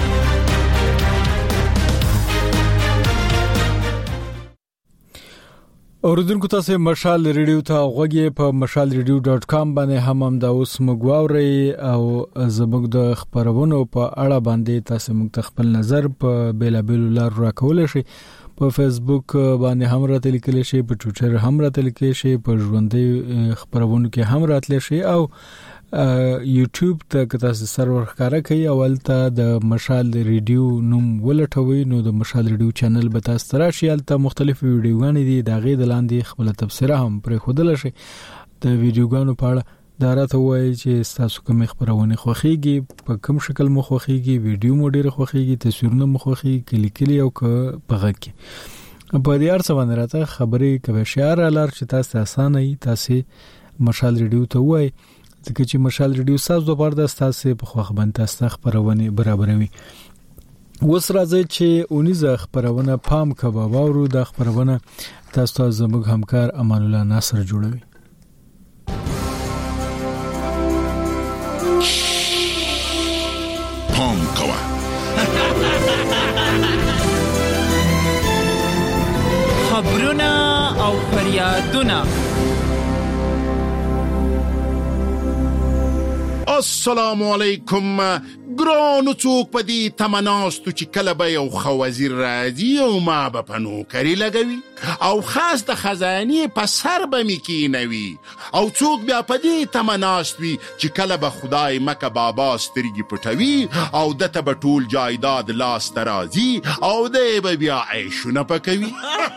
اوریدونکو تاسو مشال ریډیو ته غوږی په mashalradio.com باندې هم دا اوس مګواوري او زموږ د خبرونو په اړه باندې تاسو موږ خپل نظر په بیلابل لار راکول شي. په فیسبوک باندې هم راته لیکلی شي، په ټویټر هم راته لیکلی شي، په ژوندۍ خبرونو کې هم راتلی شي او یوټیوب ته که تاسو سرور ښکارا کوي اول ته د مشال ریډیو نوم ولټوي نو د مشال ریډیو چینل به تاسو ته راشي. هلته مختلف ویډیوګانې دي، د هغې د لاندې خپله تبصره هم پرېښودلی شي. د ویډیوګانو په اړه دا راته ووایي چې ستاسو کومې خپرونې خوښېږي، په کوم شکل مو خوښېږي، ویډیو مو ډېره خوښېږي، تصویرونه مو خوښېږي که لیکلي او که په غږ کې. په دې هر څه باندې راته خبرې کوي. شعار لار چې تاسو ته اسانه وي تاسو مشال ریډیو ته ووایي، ځکه چې مشال ریډیو ستاسو لپاره د ستاسو په خوښ باندې تاسو خپرونې برابروي. اوس راځي چې اونیزه خبرونه پام کوه واورو. د خبرونه تاسو ته زموږ همکار امان الله ناصر جوړوي. پام کوه خبرونه او فریادونه. السلام علیکم ګرانو، څوک په دې تمناستو چې کله به یو ښه وزیر راځي او ما به په نوکري لګوي او خاص د خزانې په سر به مې کینوي، او څوک بیا په دې تمناست وي چې کله به خدای مکه بابا سترګې پټوي او دته به ټول جایداد لاس ته راځي او دی به بیا عیشونه پکوي.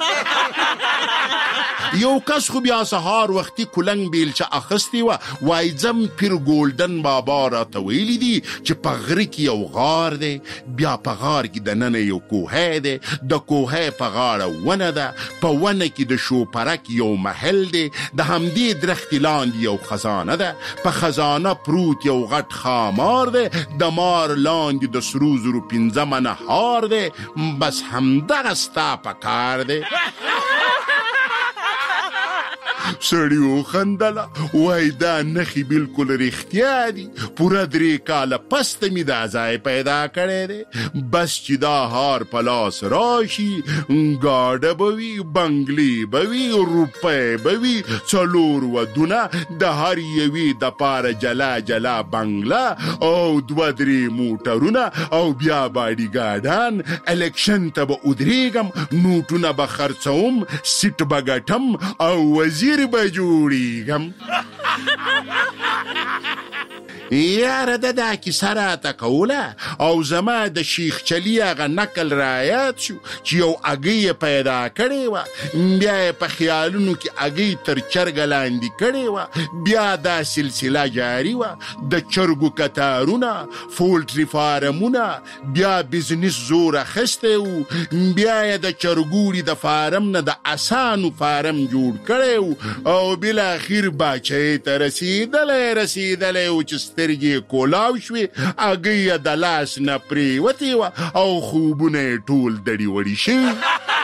یو کس خو بیا سهار وختي کلنګ بیلچه اخستی وای ځم پیر ګولډن بابا راته ویلي دي چې په غره کې یو غار دی، بیا په غار کې دننه یو کوهی دی، د کوهی په غاړه ونه ده، په ونه کې د شوپرک یو محل دی، د همدې درختې لاندې یو خزانه ده، په خزانه پروت یو غټ خامار دی، د مار لاندې د سرو زرو 15 منه هار دی، بس همدغه ستا په کار دی. سړی وخندله وای دا نخي بالکل رښتیا دي، پوره 3 کاله پسته مې دا ځای پیدا کړی دی، بس چې دا هار په لاس راشي ګاډه به وي، بنګلې به وي، روپۍ به وي، 4 ودونه د هر یوې دپاره جلا جلا بنګله او 2-3 موټرونه او بیا باډي ګاډان، الکشن ته به ودرېږم، نوټونه به خرڅوم، سیټ به ګټم او وزیر به جوړیږم. یاره دا کیسه راته کوله او زما د شیخ چلی هغه نقل رایاد شو چې یو اګۍ پیدا کړې وه، بیا یې په خیالونو کې اګۍ تر چرګه لاندې کړې وه، بیا دا سلسله جاري وه، د چرګو کتارونه، پولټري فارمونه، بیا بزنس زور اخستی و، بیا یې د چرګوړي د فارم نه د اسانو فارم جوړ کړی و او بالاخیر باچۍ ته رسیدلی و چې سترګې کولاو شوې، اګۍ د لاس نه پرېوتې وه او خوبونه یې ټول دړي وړي شوي.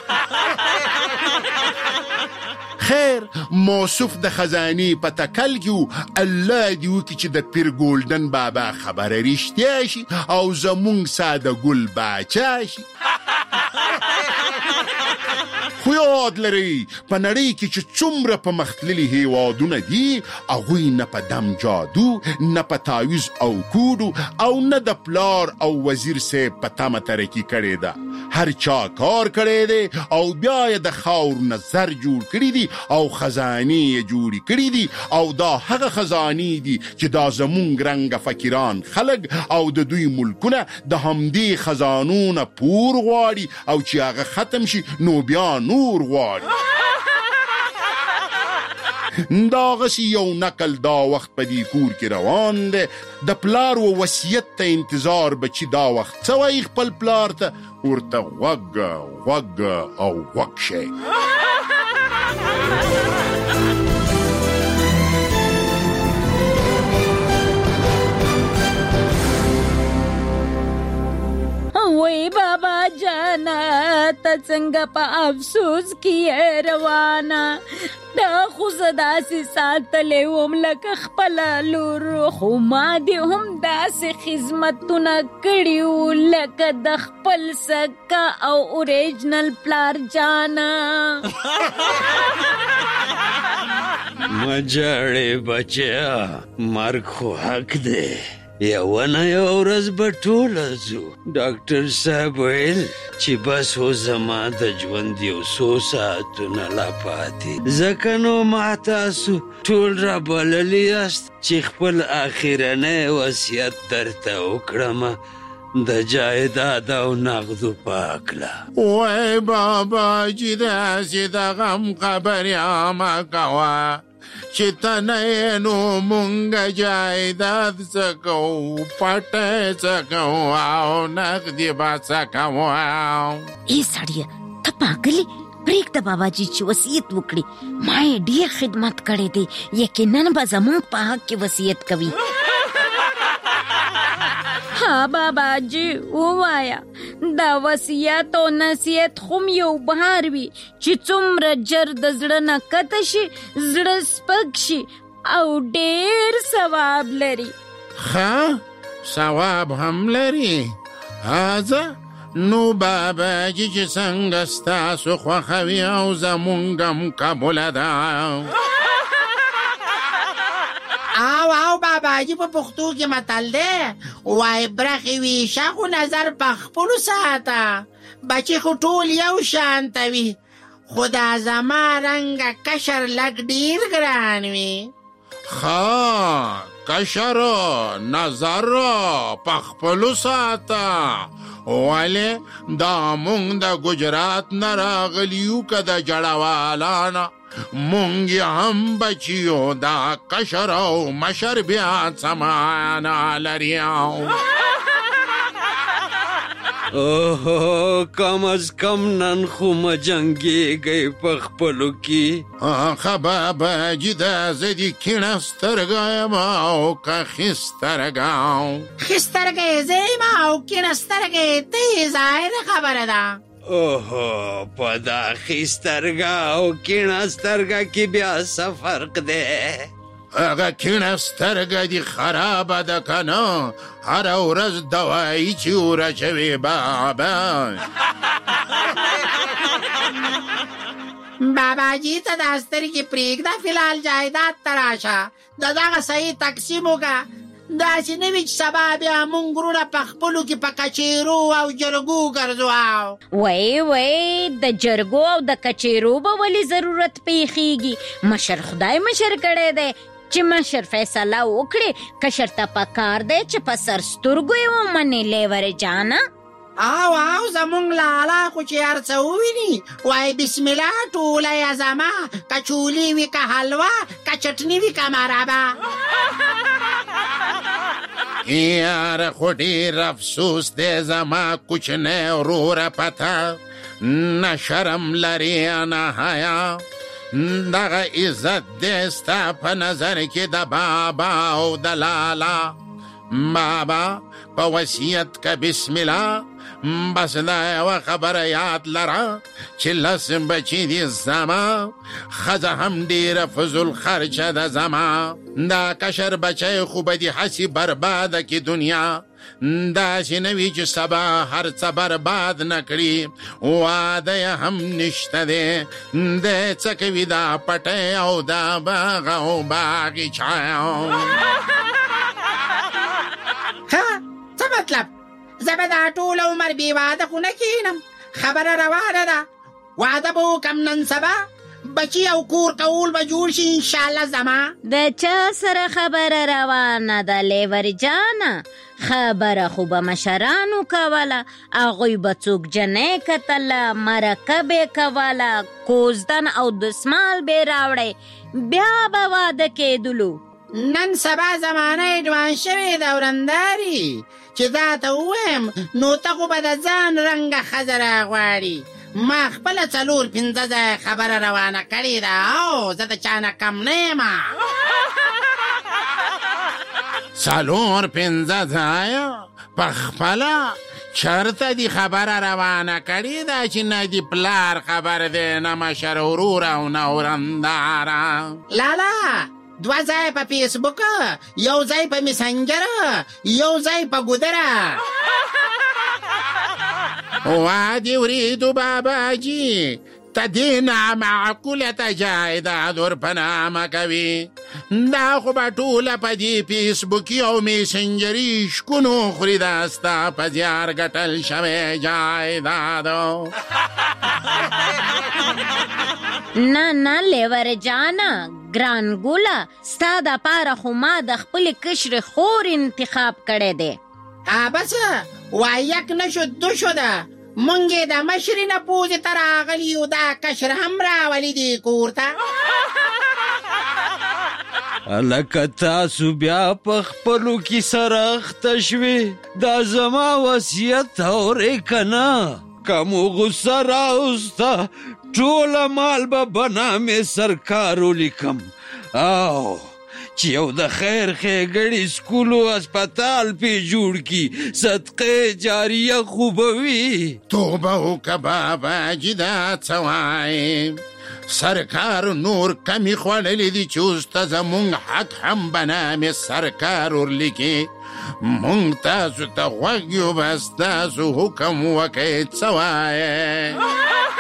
خیر موصوف د خزانې په تکل کې الله دې وکړي چې د پیر ګولډن بابا خبره رښتیا شي او زمونږ ساده ګل باچا شي. خو یاد لرئ په نړۍ کې چې څومره په مختللي هیوادونه دي هغوی نه په دم جادو، نه په تعویز او کوډو او نه د پلار او وزیر صاحب په تمه ترقي کړې ده، هر چا کار کړی دی او بیا یې د خاورو نه زر جوړ کړي دي او خزانې یې جوړې کړي دي او دا هغه خزانې دي چې دا زمونږ رنګه فقیران خلک او د دوی ملکونه د همدې خزانو نه پور غواړي او چې هغه ختم شي نو بیا نور غواړي. داغسی یو نقل دا وخت په دې کور کې روان دی، د پلار و وصیت ته انتظار بچی دا وخت څه وایي خپل پلار ته، ورته غوږ او غوږ شي. وای بابا جانا ته څنګه په افسوس کې روانه، دا خو داسې ساتلې وم لکه خپله لور، خو ما دې هم داسې خدمتونه کړي وو لکه د خپل سکه او اوریجنل پلار جانا. مجاړې بچیا، مرګ خو حق دی، یو نه یو ورځ به ټوله ځو. ډاکټر صاحب ویل چې بس هو زما د ژوند یو څو ساعتونه لا پاتې، ځکه نو ما تاسو ټول را بللي یاست چې خپل اخرنی وصیت درته وکړم د جایداد او نغدو په هکله. وای بابا چې داسې د غم خبرې مه کوه چې ته نه یې نو مونږ جایداد څه کوو، پټی څه کوو او نغدې به څه کوو. ای سړیه ته پاګلې پرېږده باباجي چې وصیت وکړي. ما یې ډېر خدمت کړی دی، یقینا به زموږ په حق کې وصیت کوي. ها باباجي ووایا دا وصیت او نصیحت خو یو بهار وي چې څومره ژر د زړه نه کته شي، زړه سپک شي او ډېر ثواب لري. ښه ثواب هم لري. هذا نو باباجي چې څنګه ستاسو خوښوي او زمونږ هم قبوله ده. او باباجي په پښتو کې متل دی، وای برخې ویشه خو نظر په خپلو ساته، بچې خو ټول یو شانته وي، خو دا زما رنګه کشر لږ ډېر ګران وي. ښه کشر نظر په خپلو ساته، ولې دا مونږ د ګجرات نه راغلي یو که د جړوالا نه، مونږ هم بچیو دا کشر او مشر بیا څه معنا لري. اوه کم از کم نن خو مه جنګېږئ په خپلو کې. ښه باباجي دا زه دې کیڼه سترګه یم او که ښي سترګه. ښي سترګه یې زه یم او کیڼه سترګه یې ته یې، ظاهره خبره ده. اوه په دا ښي سترګه او کیڼه سترګه کې بیا څه فرق دی؟ هغه کیڼه سترګه دې خرابه ده که نه، هره ورځ دوایي چې ورچوي بابا. باباجي ته دا سترګې پرېږده، فلحال جایداد ته راشه، د دغه صحیح تقسیم وکړه. داسې نه وي چې سبا بیا مونږ وروڼه په خپلو کې په کچېرو او جرګو ګرځو. وای د جرګو او د کچېرو به ولې ضرورت پیښیږي؟ مشر خدای مشر کړی دی چې مشر فیصله وکړي. کشر ته پکار دی چې په سر سترګو یې ومنې لیور جانه. او زمونږ لالا خو چې هر څه وویني وای بسم الله ټوله یې زما، کچولي وي که حلوا که چټني وي که مربا. یاره خو ډېر افسوس دی زما کوچنی وروره، پته نه شرم لري نه حیا، دغه عزت دی ستا په نظر کې د بابا او د لالا. بابا په وصیت که بسم الله، بس دا یوه خبره یاد لره چې 10 بچي دي زما، ښځه هم ډېره فضول خرچه ده زما. دا کشر بچی خو به دې هسې برباده کې دنیا، داسې نه وي چې سبا هر څه برباد نه کړي. واده یې هم نشته دی، دی څه کوي دا پټی او دا باغ او باغچه. ښه څه مطلب؟ زه به دا ټول عمر بې واده خو نه کښېنم، خبره روانه ده. واده به وکړم نن سبا، بچی او کور کول به جوړ شي انشاءالله زما. د چا سره خبره روانه ده لیور جانه؟ خبره خو به مشرانو کوله، هغوی به څوک جنۍ کتله، مرکه به کوله، کوزدن او دسمال به راوړی، بیا به واده کېدلو. نن سبا زمانه ایډوانس شوې ده ورنداري، چې دا ته ووایم نو ته خو به د ځان رنګه ښځه راغواړي. ما خپله 4-5 ځایه خبره روانه کړې ده او زه د چا نه کم نه یم. 4-5 ځایه په خپله چرته دې خبره روانه کړې ده چې نه دې پلار خبر دی، نه مشر ورور او نه ورنداره؟ لالا 2 ځای په فیسبوک، 1 ځای په میسنجر، 1 ځای په ګودره. وا دې وریدو باباجي، ته تدین معقولت جایداد ورپنامه کوي دا خو به ټوله په دې فیسبوکي او میسنجري شکونو خوري دا ستا په زیار ګټل شوی جایدادو. نه لیور جانا ګران ګولا ستا د پاره خو ما د خپل کشر خور انتخاب کړی دی. بس وایک نشو دو شده مونږ د مشري نه پوزې ته راغلي یو دا کشر هم راولي دی کور ته. لکه تاسو بیا په خپلو کې سره اخته شوې دا زما وصیت اورې که نه که مو غصه راوسته ټوله مال به بنامې سرکارو لیکم او چې یو د خیر ښېګړي سکول و اسپتال پې جوړ کي صدقې جاریه خو به وي. توبه وکه باباجي دا څه وایې سرکار نور کمی خوړلې دي چې اوس ته زمونږ حق هم بنامې سرکار ورلیکي. مونږ تاسو ته غوږ یو بس تاسو حکم وکئ څه وایې.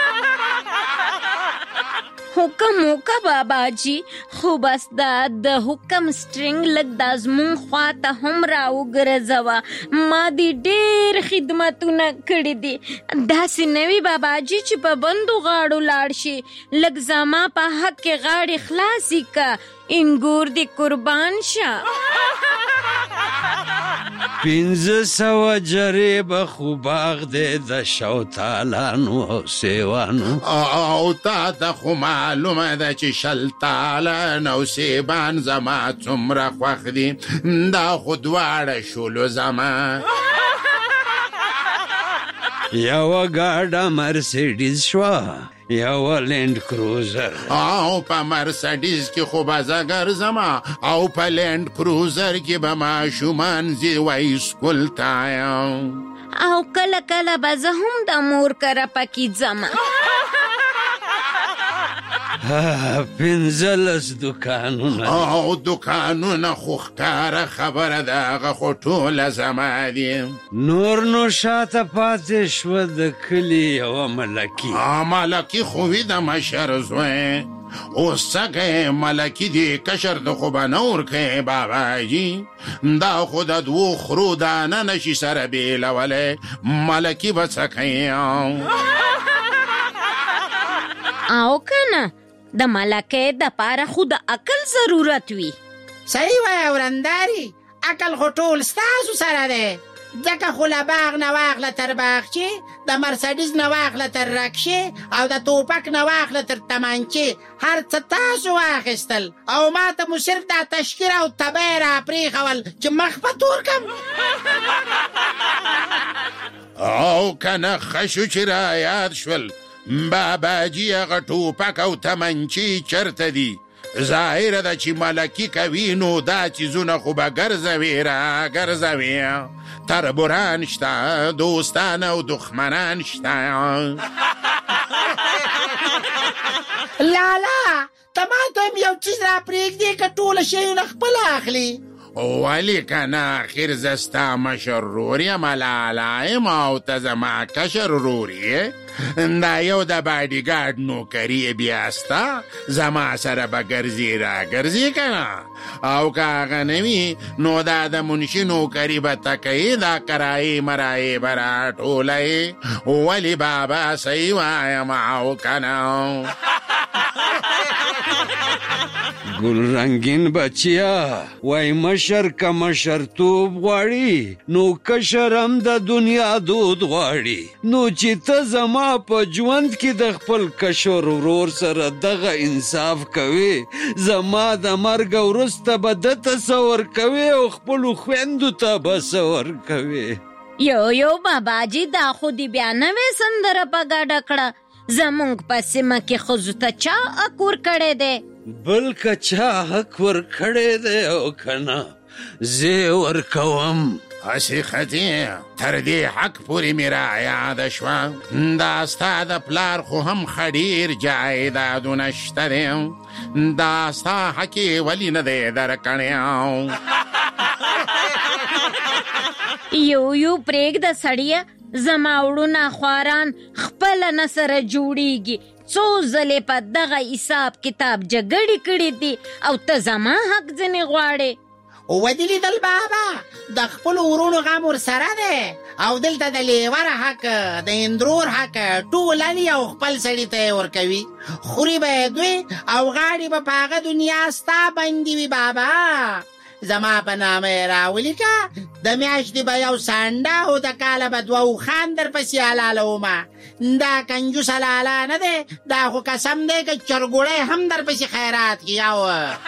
حکم وکه باباجي خو بس د حکم سټرنګ لږ دا زمونږ خوا ته هم راوګرځوه. ما دې ډېر خدمتونه کړي دي داسې نه وي باباجي چې په بندو غاړو لاړ شي. لږ زما په حق کې غاړې خلاصي که انګور دې قربان شه. 1500 جرې به خو باغ دی د شوتالانو او سیوانو او تا ته خو معلومه ده چې شلتالان او سیبان زما څومره خوښ دي دا خو دواړه شولو زما. یوه ګاډه مرسیډیز شوه یوه لینډ کروزر او په مرسیډیز کې خو به زه ګرځم او په لینډ کروزر کې به ماشومان ځي وایي سکول ته او کله کله به زه هم د مور کره پکې ځم. 15 دوکانونه او دوکانونه خو ښکاره خبره ده هغه خو ټوله زما دي. نور نو شاته پاتې شوه د کلي یوه ملکي. ملکي خو وي د مشر زوی اوس څه کوې ملکي دی کشر د خو به نه ورکوې باباجي دا خو د دوو خرو دانه نشي سره بېلولی ملکي به څه کوې او که نه د ملکې د پاره خو د عقل ضرورت وي. صحیح وایه ورنداري عقل خو ټول ستاسو سره دی ځکه خو له باغ نه واخله تر باغچې د مرسډیز نه واخله تر رکشې او د توپک نه واخله تر تمانچې هر څه تاسو واخیستل او ما ته مو صرف دا تشکیر او تبی را پرېښول چې مخ په تور کم. او که نه ښه شو چې را یاد شول باباجي هغه ټوپک او تمنچې چرته دي ظاهره ده چې ملکي کوي نو دا چیزونه خو به ګرځوي را ګرځوي تربوران شته دوستان او دښمنان شته. لالا ته ما ته هم یو چیز را پرېږدې که ټوله شیونه خپله اخلي. ولی که نه آخر زه ستا مشر رور یم لالا یم او ته زما کشر رور یې دا یو د باډي ګارډ نوکري بیا ستا زما سره به ګرځي را ګرځي که نه او که هغه نه وي نو دا د منشي نوکري به ته کوي دا کرایې مرایې به را ټولوي ولې بابا صحیح وایم او که نه. ګل رنګین بچیا وای مشر که مشرتوب غواړي نو کشر هم د دنیا دود غواړي نو چې ته زما په ژوند کې د خپل کشر ورور سره دغه انصاف کوي زما د مرګ وروسته به ده څه ورکوي او خپلو خویندو ته به څه ورکوي. یو باباجي دا خو دې بیا نوې سندره په ګډه کړه زمونږ په سیمه کې ښځو ته چا حق ورکړی دی بل که چا حق ورکړی دی او که نه زه یې ورکوم. هسې ښځې تر دې حق پورې مې را یاده شوه دا ستا د پلار خو هم ښه ډېر جایدادونه شته دی دا ستا حق یې ولې نه دی درکړی. یو پرېږده سړیه زما وړونه خواران خپله نه سره جوړیږي څو ځلې په دغه حساب کتاب جګړې کړې دي او ته زما حق ځنې غواړې. ودې لیدل بابا د خپلو ورونو غم ورسره دی او دلته د لیور حق د اندرور حق ټول علي او خپل سړي ته یې ورکوي. خوري به یې دوی او غاړې به په هغه دنیا ستا بندي وي بابا. زما په نامه یې راولیکه، د میاشتې به یو سانډه او د کاله به 2 اوښان درپسې حلالومه. دا کنجوس لالا نه دی، دا خو قسم دی که چرګوړی هم درپسې خیرات کي. او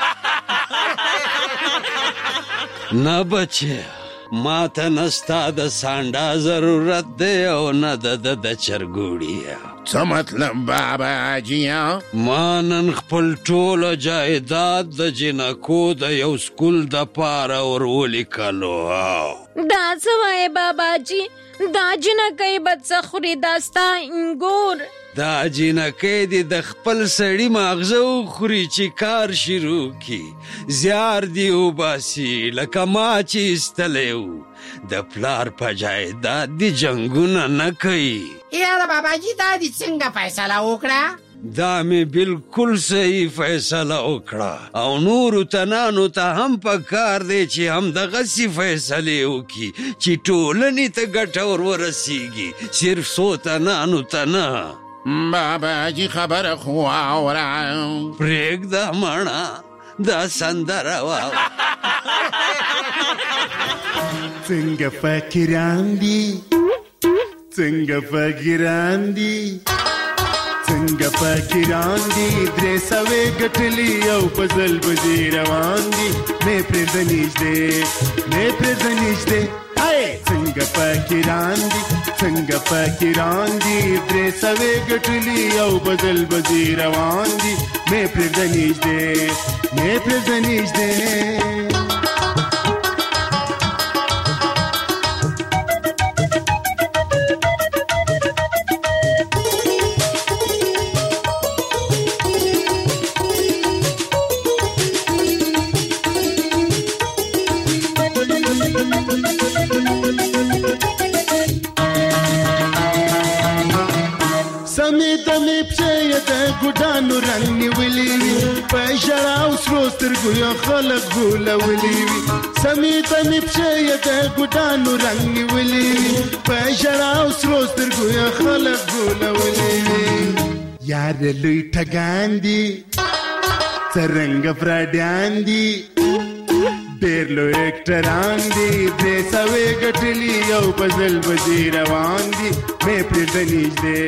نه بچه، ما ته نه ستا د سانډا ضرورت دی او نه د چرګوړي. څه مطلب بابا جیا؟ ما نن خپل ټوله جایداد د جنکو د یو سکول د پاره ورولیکلو. دا څه وایې بابا جي؟ دا جنکۍ به څه خوري؟ دا ستا انګور؟ دا جنکۍ دې د خپل سړي ماغزه وخوري چې کار شروع کي، زیار دې وباسي لکه ما چې ایستلی و. د پلار په جایداد دې جنګونه نه کوي. یاره بابا جي دا دې څنګه فیصله وکړه؟ دا مې بالکل صحیح فیصله وکړه او نورو تنانو ته هم په کار دی چې همدغسې فیصلې وکړي چې ټولنې ته ګټه ورسیږي، صرف څو تنانو ته نه. بابا جي خبره خو واوره. پرېږده مړه، دا سندره واوره. څنګه فقیران دي، څنګه فقیران دي، څنګه فقیران دي، 300 ګټلي او په ځل بځې روان دي. مې پرېږده نږدې، مې پرېږده نږدې. څنګه فقیران دي، څنګه فقیران دي، 300 ګټلي او په ځل بځې روان دي. مې پرېږده نږدې، مې پرېږده نږدې. ګډانو رنګ نیولې وي، په ژړا او سرو سترګو یو خلک غولولي وي. سمې تمې پښې یې د ګډانو رنګ نیولې وي، په ژړا او سرو سترګو یو خلک غولولي وي. یار لوی ټګان دي، څرنګه فراډیان دي، ډېر لوی اکټران دي، 300 ګټلي او په ځل بځې روان دي. مې پرېږده نږدې.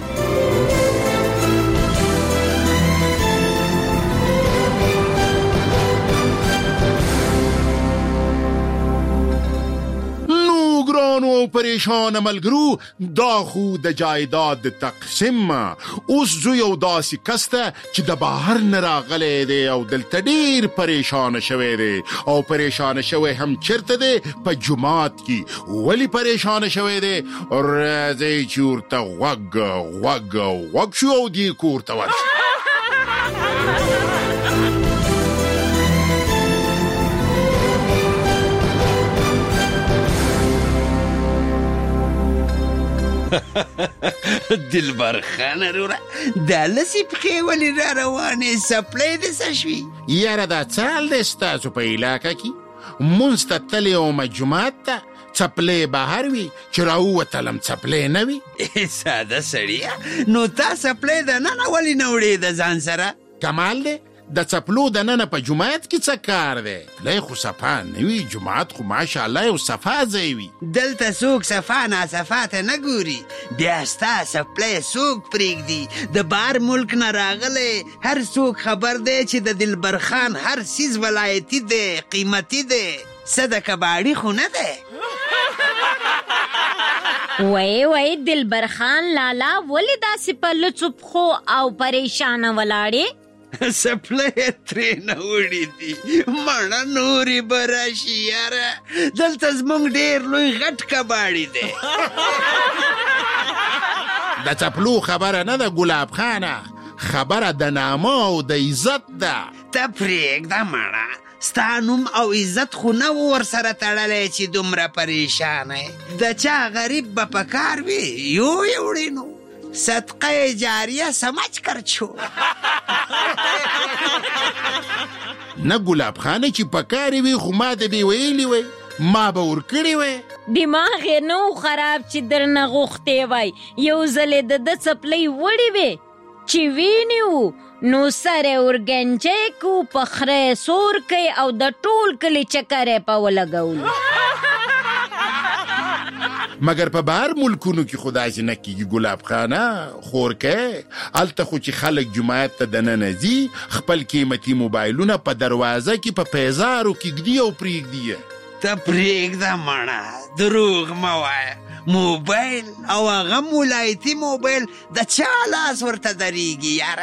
ګرانو او پریشان ملګرو، دا خو د جایداد تقسیم. اوس زه یو داسې کس ته چې د بهر نه راغلی دی او دلته ډېر پریشانه شوی دی او پریشانه شوی هم چېرته دی؟ په جومات کې. ولې پریشانه شوی دی؟ راځئ چې ورته غوږ شو او دې کور ته ورشو. دلبر خان وروره، دا لسې پښې ولې را روانې؟ سپلی دې څه شوي؟ یاره دا څه حال دی ستاسو په علاقه کې؟ مونځ ته تللی ومه جومات ته، څپلۍ بهر وي، چې راووتلم څپلۍ نه وي. ساده سړیه، نو تا څپلۍ دننه ولې نه وړې د ځان سره؟ کمال دی، د څپلو دننه په جومات کې څه کار دی؟ لای خو صفا نه وي، جومات خو ماشاءالله یو صفا ځای وي. دلته څوک صفا ناصفا ته نه ګوري، بیا ستا څپلۍ څوک پرېږدي؟ د بهر ملک نه راغلی هر څوک خبر دی چې د دلبر خان هر څیز ولایتي دی، قیمتي دی، څه د کباړي خو نه دی. وای دلبر خان لالا ولې داسې په لڅو پښو او پریشانه ولاړې؟ څپلۍ ترې نه وړي دي، مړه نورې به راشي. یاره دلته زموږ ډېر لوی غټ کباړي دی. د څپلو خبره نه ده ګلاب خانه، خبره د نامه او د عزت ده. ته پرېږده مړه، ستا نوم او عزت خو نه و ورسره تړلی چې دومره پریشانه د چا غریب به په کار وي یو یې وړې نو. صدقه جاریه سمجھ کر چھو. نه ګلاب خانه چې پکاري وي خو ما د بې ویلي وی ما به ورکړې وی. دماغ یې نه خراب چې درنه غوښتې وای. یو ځل یې د څپلۍ وړې وې چې وینیو نو سره ورګنجی کو په خره سور کوي او د ټول کلي چکر یې په ولګولو. مګر په بهر ملکونو کې خو داسې نه کېږي ګلاب خانه خورکې. هلته خو چې خلک جماعت ته دننه ځي خپل قیمتي موبایلونه په دروازه کې په پیزارو کې ږدي او پرېږدي. ته پرېږده مړه دروغ مه وایه. موبایل او هغه ولایتي موبایل د چا لاس ورته درېږي یاره.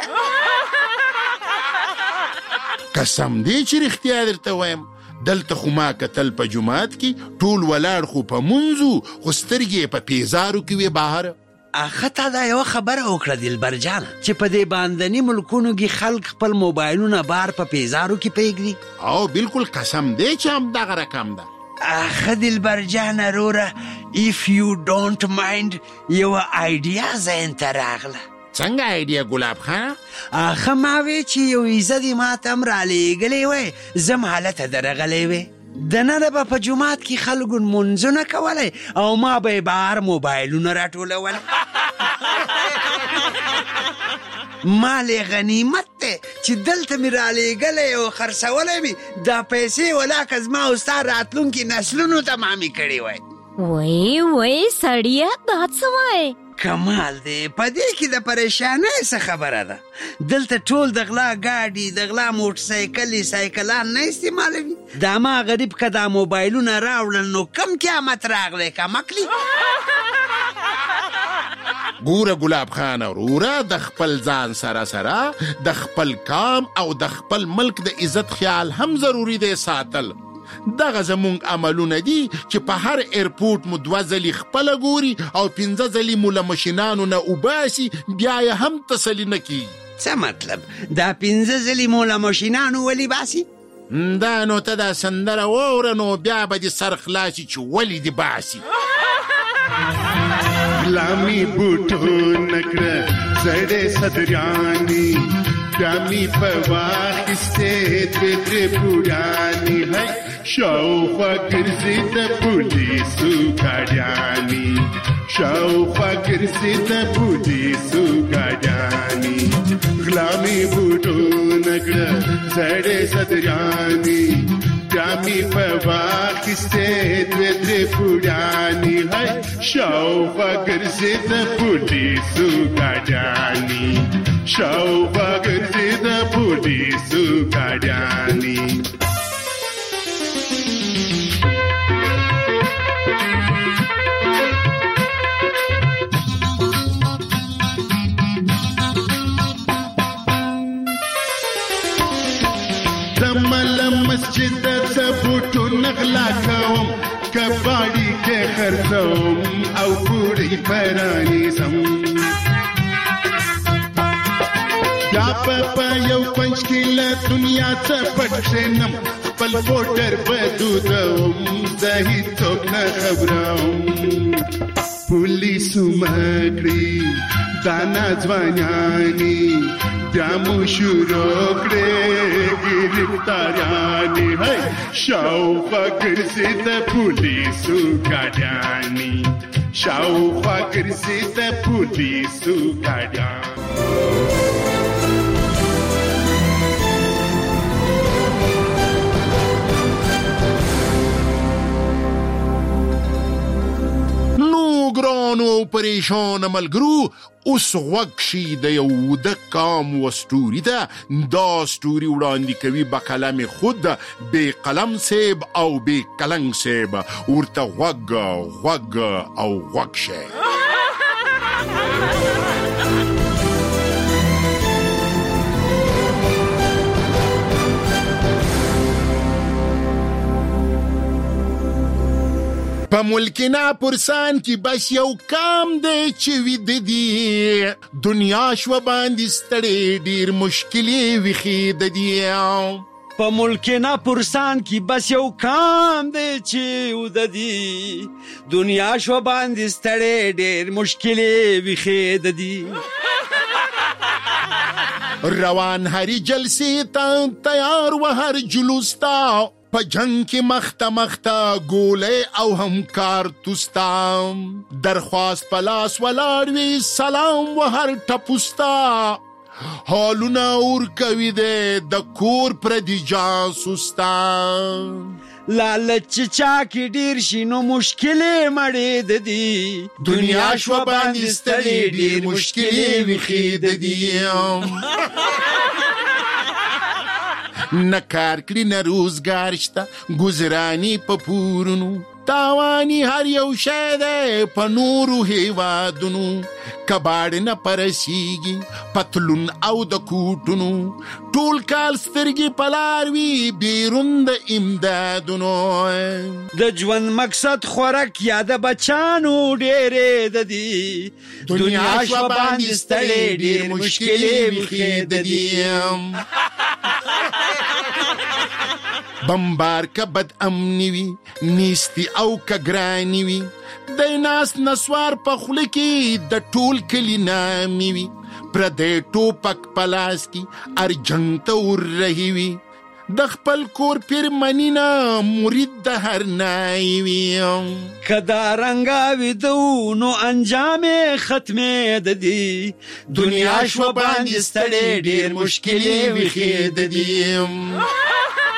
قسم دی چې رښتیا درته وایم دلته خو ما کتل په جماعت کې ټول ولاړ خو په منځو خو سترګې په پیزارو کې وې بهر. اخه تا دا یوه خبره وکړه دلبر جانه چې په دې باندني ملکونو کې خلک خپل موبایلونه بار په پیزارو کې پرېږدي. او بالکل قسم دی چې همدغه رقم ده. اخه دلبر جانه روره if you don't mind یوه آیډیا ذهن ته راغله. څنګه آیډیا ګلاب خان؟ اخه ما وی چې یو عزت یې ما ته هم رالیږلی وی زه هم هلته درغلی وی. دننه به په جومات کې خلکو لمونځونه کولی او ما به یې بهر موبایلونه راټولول. مال غنیمت دی چې دلته مې رالیږلی او خرڅولی مې دا پیسې ولاکه زما او ستا راتلونکي نسلونو ته مامې کړې وی. وای سړیه دا څه وایې؟ کمال دی په دې کې د پریشانۍ څه خبره ده. دلته ټول د غلا ګاډي د غلا موټرسایکلې سایکلان نه استعمالوي. دا ما غریب که دا موبایلونه راوړل نو کم قیامت راغلی کمکلی. ګوره ګلاب خان وروره د خپل ځان سره د خپل کام او د خپل ملک د عزت خیال هم ضروری دی ساتل. دغه زمونږ عملونه دي چې په هر ایرپورټ مو 2 ځلې خپله ګوري او 15 ځلې مو له مشینانو نه وباسي بیا یې هم تسلي نه کېږي. څه مطلب دا 15 ځلې مو له مشینانو ولې باسي؟ دا نو ته دا سندره واوره نو بیا به دې سر خلاصي چې ولې دې باسي. غلامي بوټونه کړه زړې صدراني دامي په واخیستې درې پوډاني هی شاوخوا ګرځي د پولیسو ګاډیانې شاوخوا ګرځي د پولیسو ګاډیانې غلامي بوټونه کړه زړې صدراني دامي په واخیستې درې پوډاني هی شاوخوا ګرځي د پولیسو ګاډیانې شاوخوا ګرځي د پولیسو ګاډیانې. دمل مسجد ته بوټونه غلا کوم کباړي کې خرڅوم او پوړې پرانیزم. دا په یو پنځ کې له دنیا څخه پټ شنم خپل بوټر بدودوم زه هیڅوک نه خبروم. پولیسو مکړي دانا ځوانیانې بیا مو شروع کړې ګرفتاریانې هی شاوخوا ګرځي د پولیسو ګاډیانې شاوخوا ګرځي د پولیسو ګاډیانې. ګرانو او پریشان ملګرو اوس غوږ شي د یو د کام وستوري ته. دا ستوري وړاندې کوي به قلم خود بې قلم سیب او بې کلنګ سیب ورته غوږ او غوږ شي. په ملکنا پرسان کې بس یو کام دی چې ویده دي دنیا شوه باندې ستړې ډېر مشکلې ویښې د دي په ملکنا پرسان کی بس یو کام دی چې وددي دنیا شو باندې ستړی ډېر مشکلې ویښې ددي روان هری جلسې ته تیار و هر جلوس ته په جنگ کې مخته ګولې او هم کارتوستا درخواست پلاس ولاړ وی سلام و هر ټپوستا حالونه اور کوي د کور پر دی جاسوستا لالچ چا کې ډیر شي نو مشکلې مړې ددي دنیا شو باندې ستړي ډیر مشکلې ویښې ددي نه کار کړي نه روزګار شته ګزرانی په پورونو تاوانی هر یو شی دی په نورو هیوادونو کباړ نه پرسیږي پتلون او د کوټونو ټول کال سترګې پلار وي بیرون د امدادونو د ژوند مقصد خوراک یا د بچانو ډېرې ددي دنیا شو باندې ستړي ډېر مشکلې ویښې ددي بمبار که بد امنی وی نیستی او که گرانی وی دی ناس نسوار په خوله کې د ټول کلی نامی وی پردی ټوپک پلاس کی ارجنگ ته ور رهی وی د خپل کور پیر منینا مرید د هر نای وی کدا رنگاوی دو نو انجام ختمه ددی دنیا شو باندې ستړي ډیر مشکلې ویښې ددي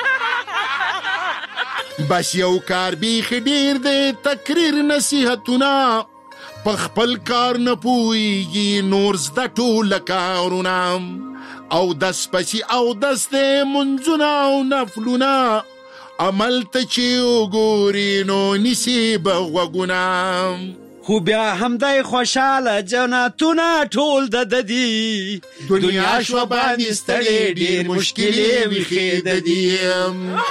بس یو کار بیخ ډیر دی تقریر نصیحتونه په خپل کار نه پوهیږي نور زده ټوله کارونه او دس پسې او دس دی منځونه او نفلونه عمل ته چې وګوري نو نیسي به غوږونه خو بیا همدای خوشحاله جنتونه ټول ددي دنیا شو باندې ستړي ډیر مشکلې ویښې ددي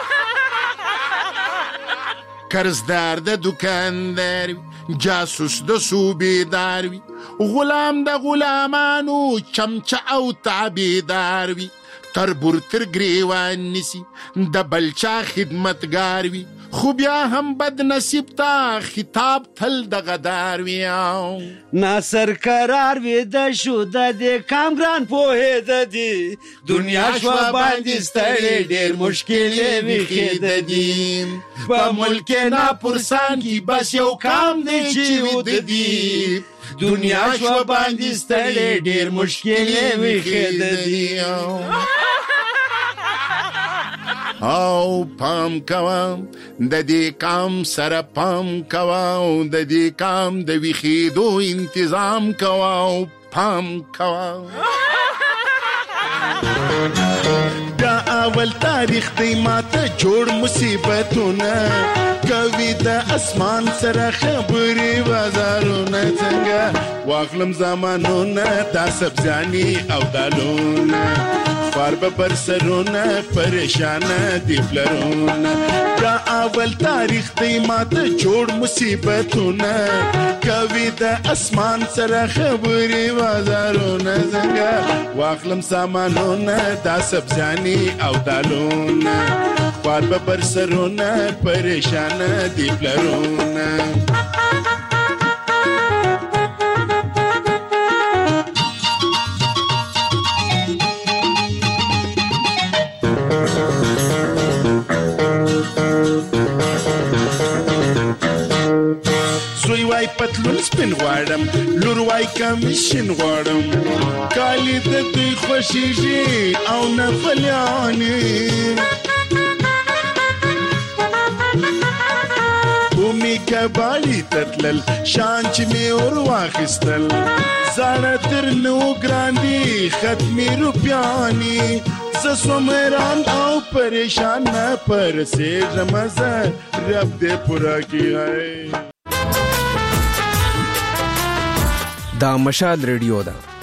قرضدار د دکاندار وي جاسوس د صوبېدار وي غلام د غلامانو چمچه او تعبیدار وي تربور تر گریوان نیسی د بلچا خدمتگار وي خو بیا هم بد نصیب تا خطاب تل د غدار وي ناصر قرار وي د شو د دې کام ګران پوهې ددي دنیا شو باندې ستړي ډېر مشکلې ویښې ددي په ملک نه پرسان کی بس یو کام دی چې وددي دنیا شو باندې ستړي ډېر مشکلې ویښې ددي او پام کوم د دې کام سره پام کوم د دې کام د ویښېدو انتظام کوم پام کوم دا اول تاریخ دی ماته جوړ مصیبتونه کوي د اسمان سره خبرې بازارونه څنګه واخلم زمانونه دا سبزیاني او دالونه فار ببر سرونه پریشانه دی پلرونه دا اول تاریخ دی ماته جوړ مصیبتونه کوي د اسمان سره خبرې بازارونه څنګه واخلم سامانونه دا سبزیاني او دالونه فار ببر سرونه پریشانه دی پلرونه وای پتلون سپین غواړم لور وای کمیشن غواړم کالی د دوی خوشیږي او نه فلیانی بومی کبالی تتلل شان چې می اور واخستل زړه تر نو ګراندي ختمي روپیانی زسومران او پریشان نه پر سي رمزه رب دې پورا کیای دا مشال ریډیو ده